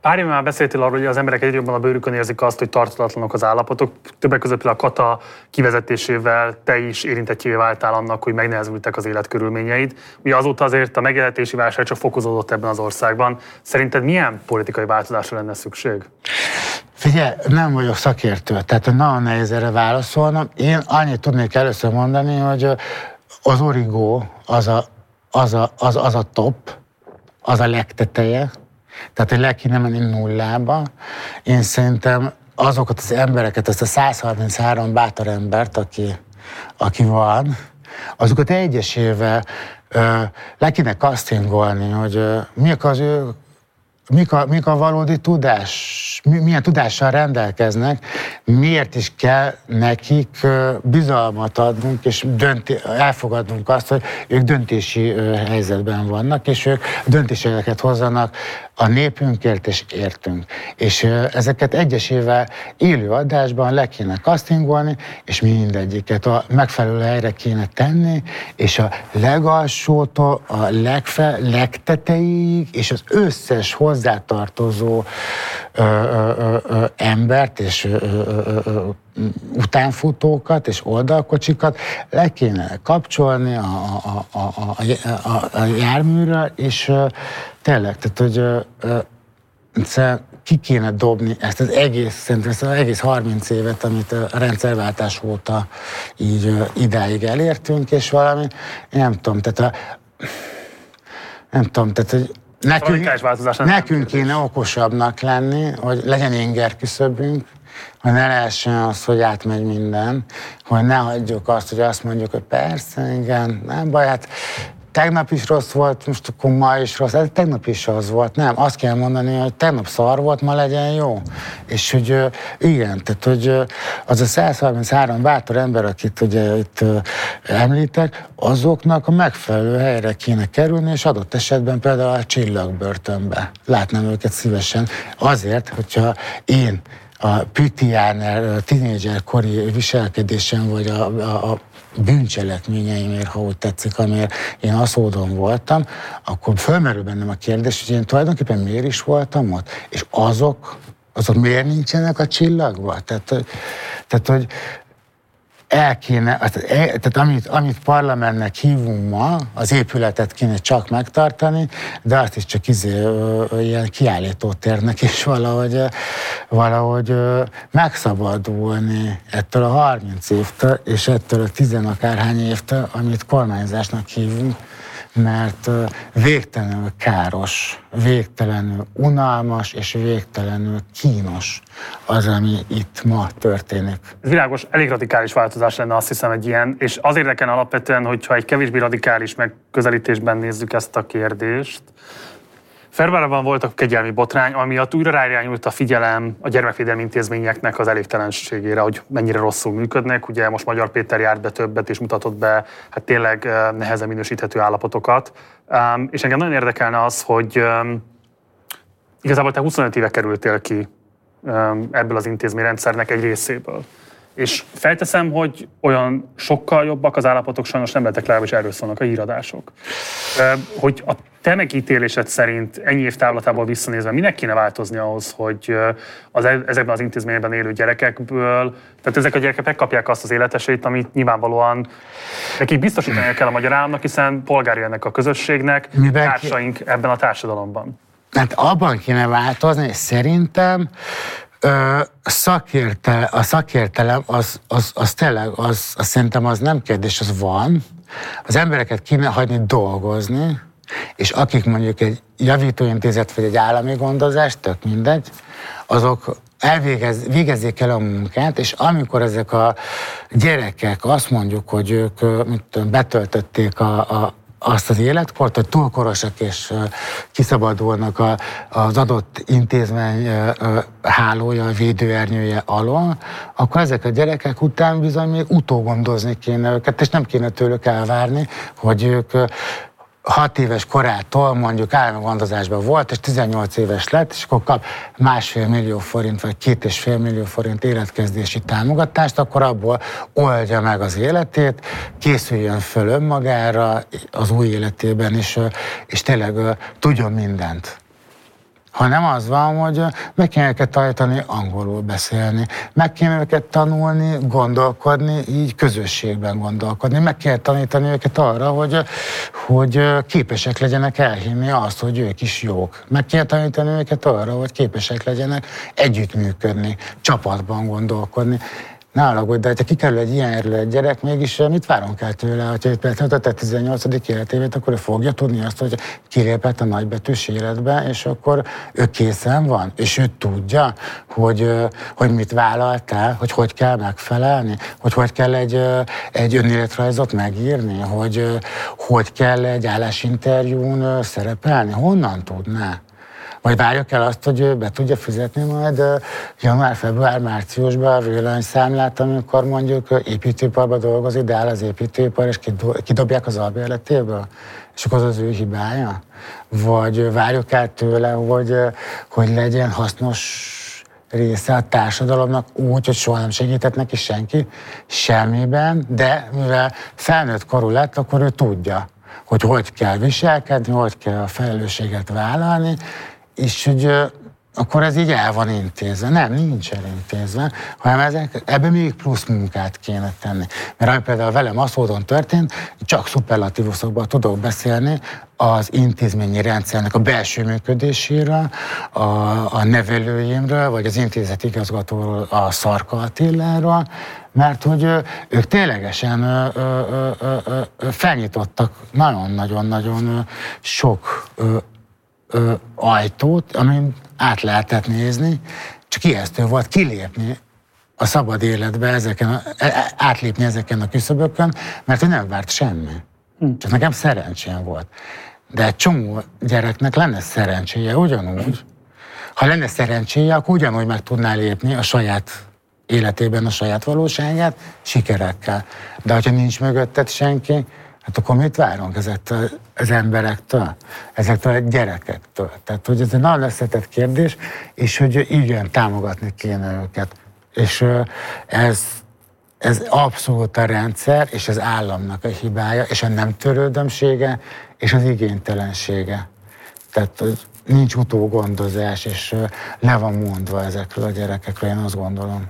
Pár éve már beszéltél arról, hogy az emberek egyre jobban a bőrükön érzik azt, hogy tartalatlanok az állapotok. Többek között a kata kivezetésével te is érintettjévé váltál annak, hogy megnehezültek az életkörülményeid. Ugye azóta azért a megélhetési válság csak fokozódott ebben az országban. Szerinted milyen politikai változásra lenne szükség? Figyelj, nem vagyok szakértő, tehát nagyon nehéz erre válaszolnom. Én annyit tudnék először mondani, hogy az origó az a, az a, az, az a top, az a legteteje, tehát hogy le kéne menni nullába. Én szerintem azokat az embereket, ezt a száz harminchárom bátor embert, aki, aki van, azokat egyesével ö, le kéne castingolni, hogy ö, mik az ő Mik a, mik a valódi tudás, milyen tudással rendelkeznek, miért is kell nekik bizalmat adnunk, és dönti, elfogadnunk azt, hogy ők döntési helyzetben vannak, és ők döntéseket hozzanak a népünkért és értünk. És ezeket egyesével élő adásban le kéne castingolni, és mindegyiket a megfelelő helyre kéne tenni, és a legalsótól a legfe, legtetejéig, és az összes hozzátartozó ö, ö, ö, embert, és ö, ö, ö, utánfutókat és oldalkocsikat le kéne kapcsolni a, a, a, a, a, a járműről, és uh, tényleg, tehát hogy uh, uh, ki kéne dobni ezt az egész, szerintem ezt az egész harminc évet, amit a rendszerváltás óta így uh, idáig elértünk, és valami, nem tudom, tehát a, nem tudom, tehát hogy nekünk, nekünk kéne okosabbnak lenni, hogy legyen inger küszöbünk, hogy ne lehessen az, hogy átmegy minden, hogy ne hagyjuk azt, hogy azt mondjuk, hogy persze, igen, nem baj, hát tegnap is rossz volt, most akkor ma is rossz, ez tegnap is az volt, nem, azt kell mondani, hogy tegnap szar volt, ma legyen jó. És hogy igen, tehát hogy az a száz harminchárom bátor ember, akit ugye itt említek, azoknak a megfelelő helyre kéne kerülni, és adott esetben például a csillagbörtönbe. Látnám őket szívesen. Azért, hogyha én a pütiáner, tínédzserkori viselkedésem, vagy a, a, a bűncselekményeimért, ha úgy tetszik, amiért én aszódon voltam, akkor fölmerül bennem a kérdés, hogy én tulajdonképpen miért is voltam ott, és azok, azok miért nincsenek a csillagban? Tehát, tehát hogy el kéne, tehát amit, amit parlamentnek hívunk ma, az épületet kéne csak megtartani, de azt is csak izé, ilyen kiállítótérnek is valahogy, valahogy megszabadulni ettől a harminc évtől, és ettől a tizenakárhány évtől, amit kormányzásnak hívunk, mert végtelenül káros, végtelenül unalmas és végtelenül kínos az, ami itt ma történik. Ez világos, elég radikális változás lenne, azt hiszem, egy ilyen, és az érdekelne alapvetően, hogyha egy kevésbé radikális megközelítésben nézzük ezt a kérdést. Fehérvárban volt a kegyelmi botrány, amiatt újra ráirányult a figyelem a gyermekvédelmi intézményeknek az elégtelenségére, hogy mennyire rosszul működnek. Ugye most Magyar Péter járt be többet, és mutatott be hát tényleg nehezen minősíthető állapotokat. És engem nagyon érdekelne az, hogy igazából te huszonöt éve kerültél ki ebből az intézményrendszernek egy részéből. És felteszem, hogy olyan sokkal jobbak az állapotok, sajnos nem lettek, legalábbis erről szólnak a híradások. Hogy a te megítélésed szerint ennyi év távlatából visszanézve minek kéne változni ahhoz, hogy az, ezekben az intézményekben élő gyerekekből, tehát ezek a gyerekek megkapják azt az életesélyt, amit nyilvánvalóan nekik biztosítani kell a magyar államnak, hiszen polgári ennek a közösségnek, Miben társaink ki... ebben a társadalomban. Hát abban kéne változni, és szerintem Ö, szakérte, a szakértelem az, az, az tényleg, az, az szerintem az nem kérdés, az van. Az embereket kéne hagyni dolgozni, és akik mondjuk egy javítóintézet vagy egy állami gondozást, tök mindegy, azok elvégez, végezzék el a munkát, és amikor ezek a gyerekek azt mondjuk, hogy ők mit tudom, betöltötték a, a azt az életkort, hogy túl korosak és kiszabadulnak a, az adott intézmény hálója, védőernyője alól, akkor ezek a gyerekek után bizony még utógondozni kéne őket, és nem kéne tőlük elvárni, hogy ők hat éves korától mondjuk állami gondozásban volt, és tizennyolc éves lett, és akkor kap másfél millió forint, vagy két és fél millió forint életkezdési támogatást, akkor abból oldja meg az életét, készüljön föl önmagára az új életében, és, és tényleg tudjon mindent. hanem az van, hogy meg kéne őket tanítani angolul beszélni, meg kéne őket tanulni, gondolkodni, így közösségben gondolkodni, meg kéne tanítani őket arra, hogy, hogy képesek legyenek elhinni azt, hogy ők is jók. Meg kéne tanítani őket arra, hogy képesek legyenek együttműködni, csapatban gondolkodni. Ne haragudj, de ha kikerül egy ilyen erről egy gyerek, mégis mit várunk el tőle? Ha például a tizennyolcadik életévét, akkor ő fogja tudni azt, hogy kilépett a nagybetűs életbe, és akkor ő készen van, és ő tudja, hogy, hogy mit vállaltál, hogy hogy kell megfelelni, hogy hogy kell egy, egy önéletrajzot megírni, hogy hogy kell egy állásinterjún szerepelni. Honnan tudná? Vagy várjuk el azt, hogy ő be tudja fizetni majd január, február, márciusban a villanyszámlát, amikor mondjuk építőiparban dolgozik, de áll az építőipar, és kidobják az albérletéből? És akkor az az ő hibája? Vagy várjuk el tőle, hogy, hogy legyen hasznos része a társadalomnak úgy, hogy soha nem segített neki senki semmiben, de mivel felnőtt korú lett, akkor ő tudja, hogy hogy kell viselkedni, hogy kell a felelősséget vállalni, és hogy uh, akkor ez így el van intézve. Nem, nincs elintézve, hanem ezek, ebben még plusz munkát kéne tenni. Mert ami például velem Aszódon történt, csak szuperlatívuszokban tudok beszélni az intézményi rendszernek a belső működéséről, a, a nevelőimről, vagy az intézet igazgatóról, a Szarka Attiláról, mert hogy ö, ők ténylegesen ö, ö, ö, ö, felnyitottak nagyon-nagyon-nagyon sok ö, Ö, ajtót, amin át lehetett nézni, csak ijesztő volt kilépni a szabad életbe, ezeken, átlépni ezeken a küszöbökön, mert ő nem várt semmi. Hm. Csak nekem szerencsém volt. De egy csomó gyereknek lenne szerencséje ugyanúgy. Ha lenne szerencséje, akkor ugyanúgy meg tudná lépni a saját életében a saját valóságát sikerekkel. De ha nincs mögötted senki, hát akkor mit várunk ezektől az emberektől, ezektől a gyerekektől? Tehát, hogy ez egy nagyon összetett kérdés, és hogy igen, támogatni kéne őket. És ez, ez abszolút a rendszer, és az államnak a hibája, és a nem törődömsége, és az igénytelensége. Tehát, hogy nincs utógondozás, és le van mondva ezekről a gyerekekről, én azt gondolom.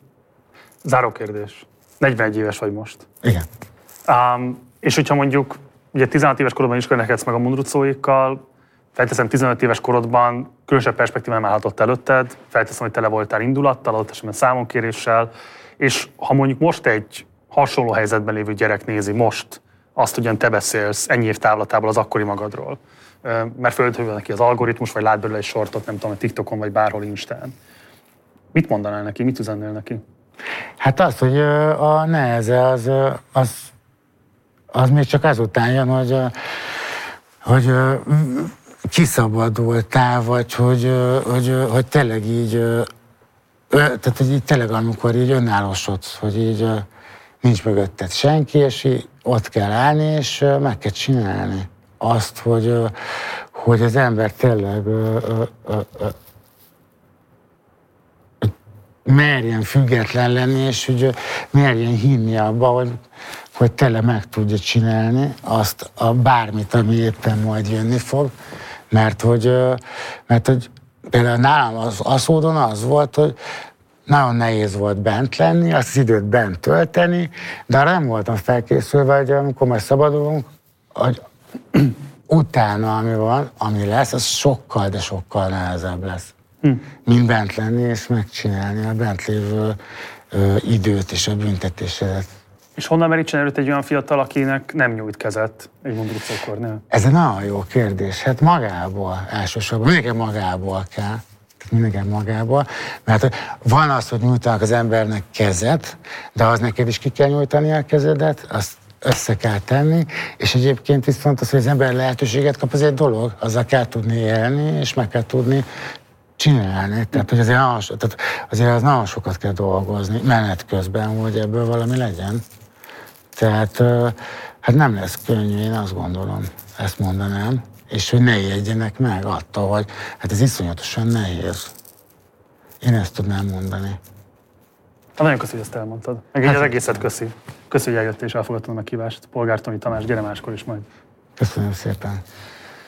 Záró kérdés. negyvenegy éves vagy most. Igen. Um, És hogyha mondjuk, ugye tizenhat éves korodban ismerkedsz meg a mundrucóikkal, felteszem tizenöt éves korodban különösebb perspektíván állhatott előtted, felteszem, hogy tele voltál indulattal, adott esetben számonkéréssel, és ha mondjuk most egy hasonló helyzetben lévő gyerek nézi most azt, hogyan te beszélsz ennyi év távlatából az akkori magadról, mert földhővel neki az algoritmus, vagy lát belőle egy sortot, nem tudom, a TikTokon, vagy bárhol Instán. Mit mondanál neki, mit üzennél neki? Hát azt, hogy a neheze az, az az még csak azután jön, hogy, hogy kiszabadultál, vagy hogy, hogy, hogy tényleg így, tehát hogy így tényleg amikor így önállósodsz, hogy így nincs mögötted senki, és így ott kell állni, és meg kell csinálni azt, hogy, hogy az ember tényleg merjen független lenni, és hogy merjen hinni abba, hogy hogy tényleg meg tudja csinálni azt a bármit, ami éppen majd jönni fog, mert hogy, mert hogy például nálam az Aszódon az volt, hogy nagyon nehéz volt bent lenni, azt az időt bent tölteni, de arra nem voltam felkészülve, hogy amikor majd szabadulunk, hogy utána, ami van, ami lesz, az sokkal, de sokkal nehezebb lesz. Hm. Mint bent lenni és megcsinálni a bent lévő ö, időt és a büntetésedet. És honnan merítsen előtt egy olyan fiatal, akinek nem nyújt kezet egy mundrucókornél? Ez egy nagyon jó kérdés. Hát magából elsősorban. Mindenki magából kell. Mindenki magából. Mert van az, hogy nyújtanak az embernek kezet, de az neked is ki kell nyújtani a kezedet, azt össze kell tenni, és egyébként viszont az, hogy az ember lehetőséget kap, az egy dolog, azzal kell tudni élni, és meg kell tudni csinálni. Tehát, hogy azért, nagyon, tehát azért az nagyon sokat kell dolgozni menet közben, hogy ebből valami legyen. Tehát hát nem lesz könnyű, én azt gondolom, ezt mondanám, és hogy ne ijedjenek meg attól, hogy hát ez iszonyatosan nehéz. Én ezt tudnám mondani. Hát nagyon köszi, hogy ezt elmondtad. Meg így hát, az egészet köszi. Köszi, hogy eljöttél és elfogadtad a meghívást. Polgár Toni Tamás, gyere máskor is majd. Köszönöm szépen.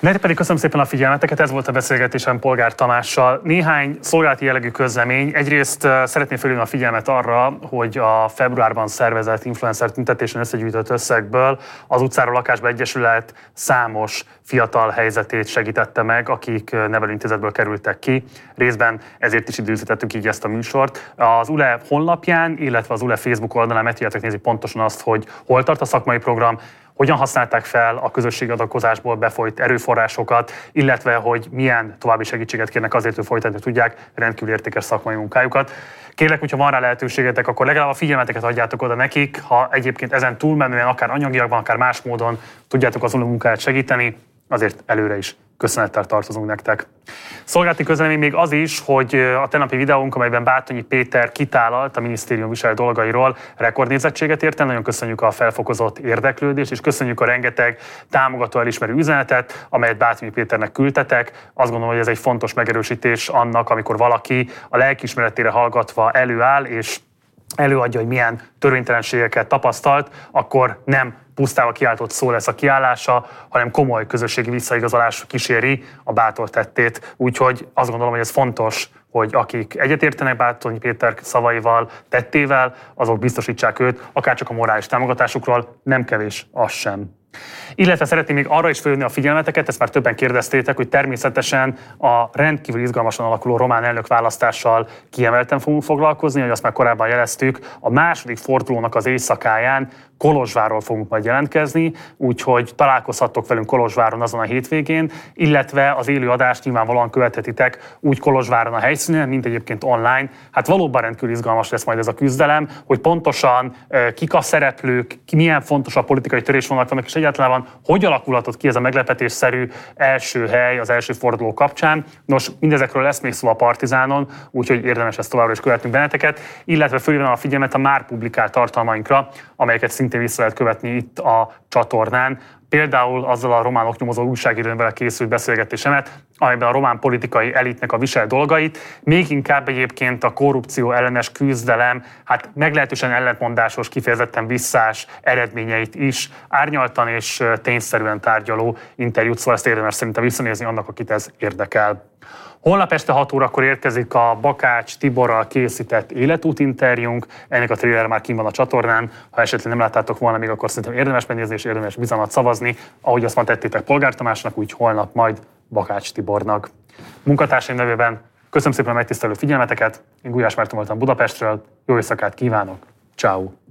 Nektek pedig köszönöm szépen a figyelmeteket, ez volt a beszélgetésem Polgár Tamással. Néhány szolgálati jellegű közlemény. Egyrészt szeretném felhívni a figyelmet arra, hogy a februárban szervezett influencer tüntetésen összegyűjtött összegből az Utcáról Lakásba Egyesület számos fiatal helyzetét segítette meg, akik nevelőintézetből kerültek ki. Részben ezért is időzítettük így ezt a műsort. Az u el e honlapján, illetve az u el e Facebook oldalán meg tudjátok nézni pontosan azt, hogy hol tart a szakmai program, hogyan használták fel a közösségi adakozásból befolyt erőforrásokat, illetve hogy milyen további segítséget kérnek azért, hogy folytatni tudják rendkívül értékes szakmai munkájukat. Kérlek, hogyha van rá lehetőségetek, akkor legalább a figyelmeteket adjátok oda nekik, ha egyébként ezen túlmenően, akár anyagiakban, akár más módon tudjátok az u el e munkáját segíteni, azért előre is köszönettel tartozunk nektek. Szolgálati közlemény még az is, hogy a tegnapi videónk, amelyben Bátonyi Péter kitálalt a minisztérium visel dolgairól, rekordnézettséget ért el. Nagyon köszönjük a felfokozott érdeklődést, és köszönjük a rengeteg támogató elismerő üzenetet, amelyet Bátonyi Péternek küldtetek. Azt gondolom, hogy ez egy fontos megerősítés annak, amikor valaki a lelkiismeretére hallgatva előáll, és előadja, hogy milyen törvénytelenségeket tapasztalt, akkor nem pusztán a kiáltott szó lesz a kiállása, hanem komoly közösségi visszaigazolás kíséri a bátor tettét. Úgyhogy azt gondolom, hogy ez fontos, hogy akik egyetértenek Bátonyi Péter szavaival, tettével, azok biztosítsák őt, akárcsak a morális támogatásukról, nem kevés az sem. Illetve szeretném még arra is felhívni a figyelmeteket, ezt már többen kérdeztétek, hogy természetesen a rendkívül izgalmasan alakuló román elnökválasztással kiemelten fogunk foglalkozni, hogy azt már korábban jeleztük, a második fordulónak az éjszakáján Kolozsvárról fogunk majd jelentkezni, úgyhogy találkozhattok velünk Kolozsváron azon a hétvégén, illetve az élő adást nyilvánvalóan követhetitek úgy Kolozsváron a helyszínen, mint egyébként online. Hát valóban rendkívül izgalmas lesz majd ez a küzdelem, hogy pontosan kik a szereplők, ki milyen fontos a politikai törésvonalak vannak, és egyáltalán van, hogy alakulhatott ki ez a meglepetésszerű első hely az első forduló kapcsán. Nos, mindezekről lesz még szó a Partizánon, úgyhogy érdemes ezt továbbra is követnünk benneteket, illetve fölhívnám a figyelmet a már publikált tartalmainkra, amelyeket szintén vissza lehet követni itt a csatornán. Például azzal a román oknyomozó újságíróval készült beszélgetésemet, amelyben a román politikai elitnek a visel dolgait, még inkább egyébként a korrupció ellenes küzdelem, hát meglehetősen ellentmondásos, kifejezetten visszás eredményeit is árnyaltan és tényszerűen tárgyaló interjút, szóval ezt érdemes szerintem visszanézni annak, akit ez érdekel. Holnap este hat órakor érkezik a Bakács Tiborral készített életútinterjúnk, ennek a trailer már kint van a csatornán, ha esetleg nem láttátok volna még, akkor szerintem érdemes megnézni és érdemes bizalmat szavazni, ahogy azt már tettétek Polgár Tamásnak, úgy holnap majd Bakács Tibornak. Munkatársaim nevében köszönöm szépen a megtisztelő figyelmeteket, én Gulyás Márton voltam Budapestről, jó éjszakát kívánok, ciao.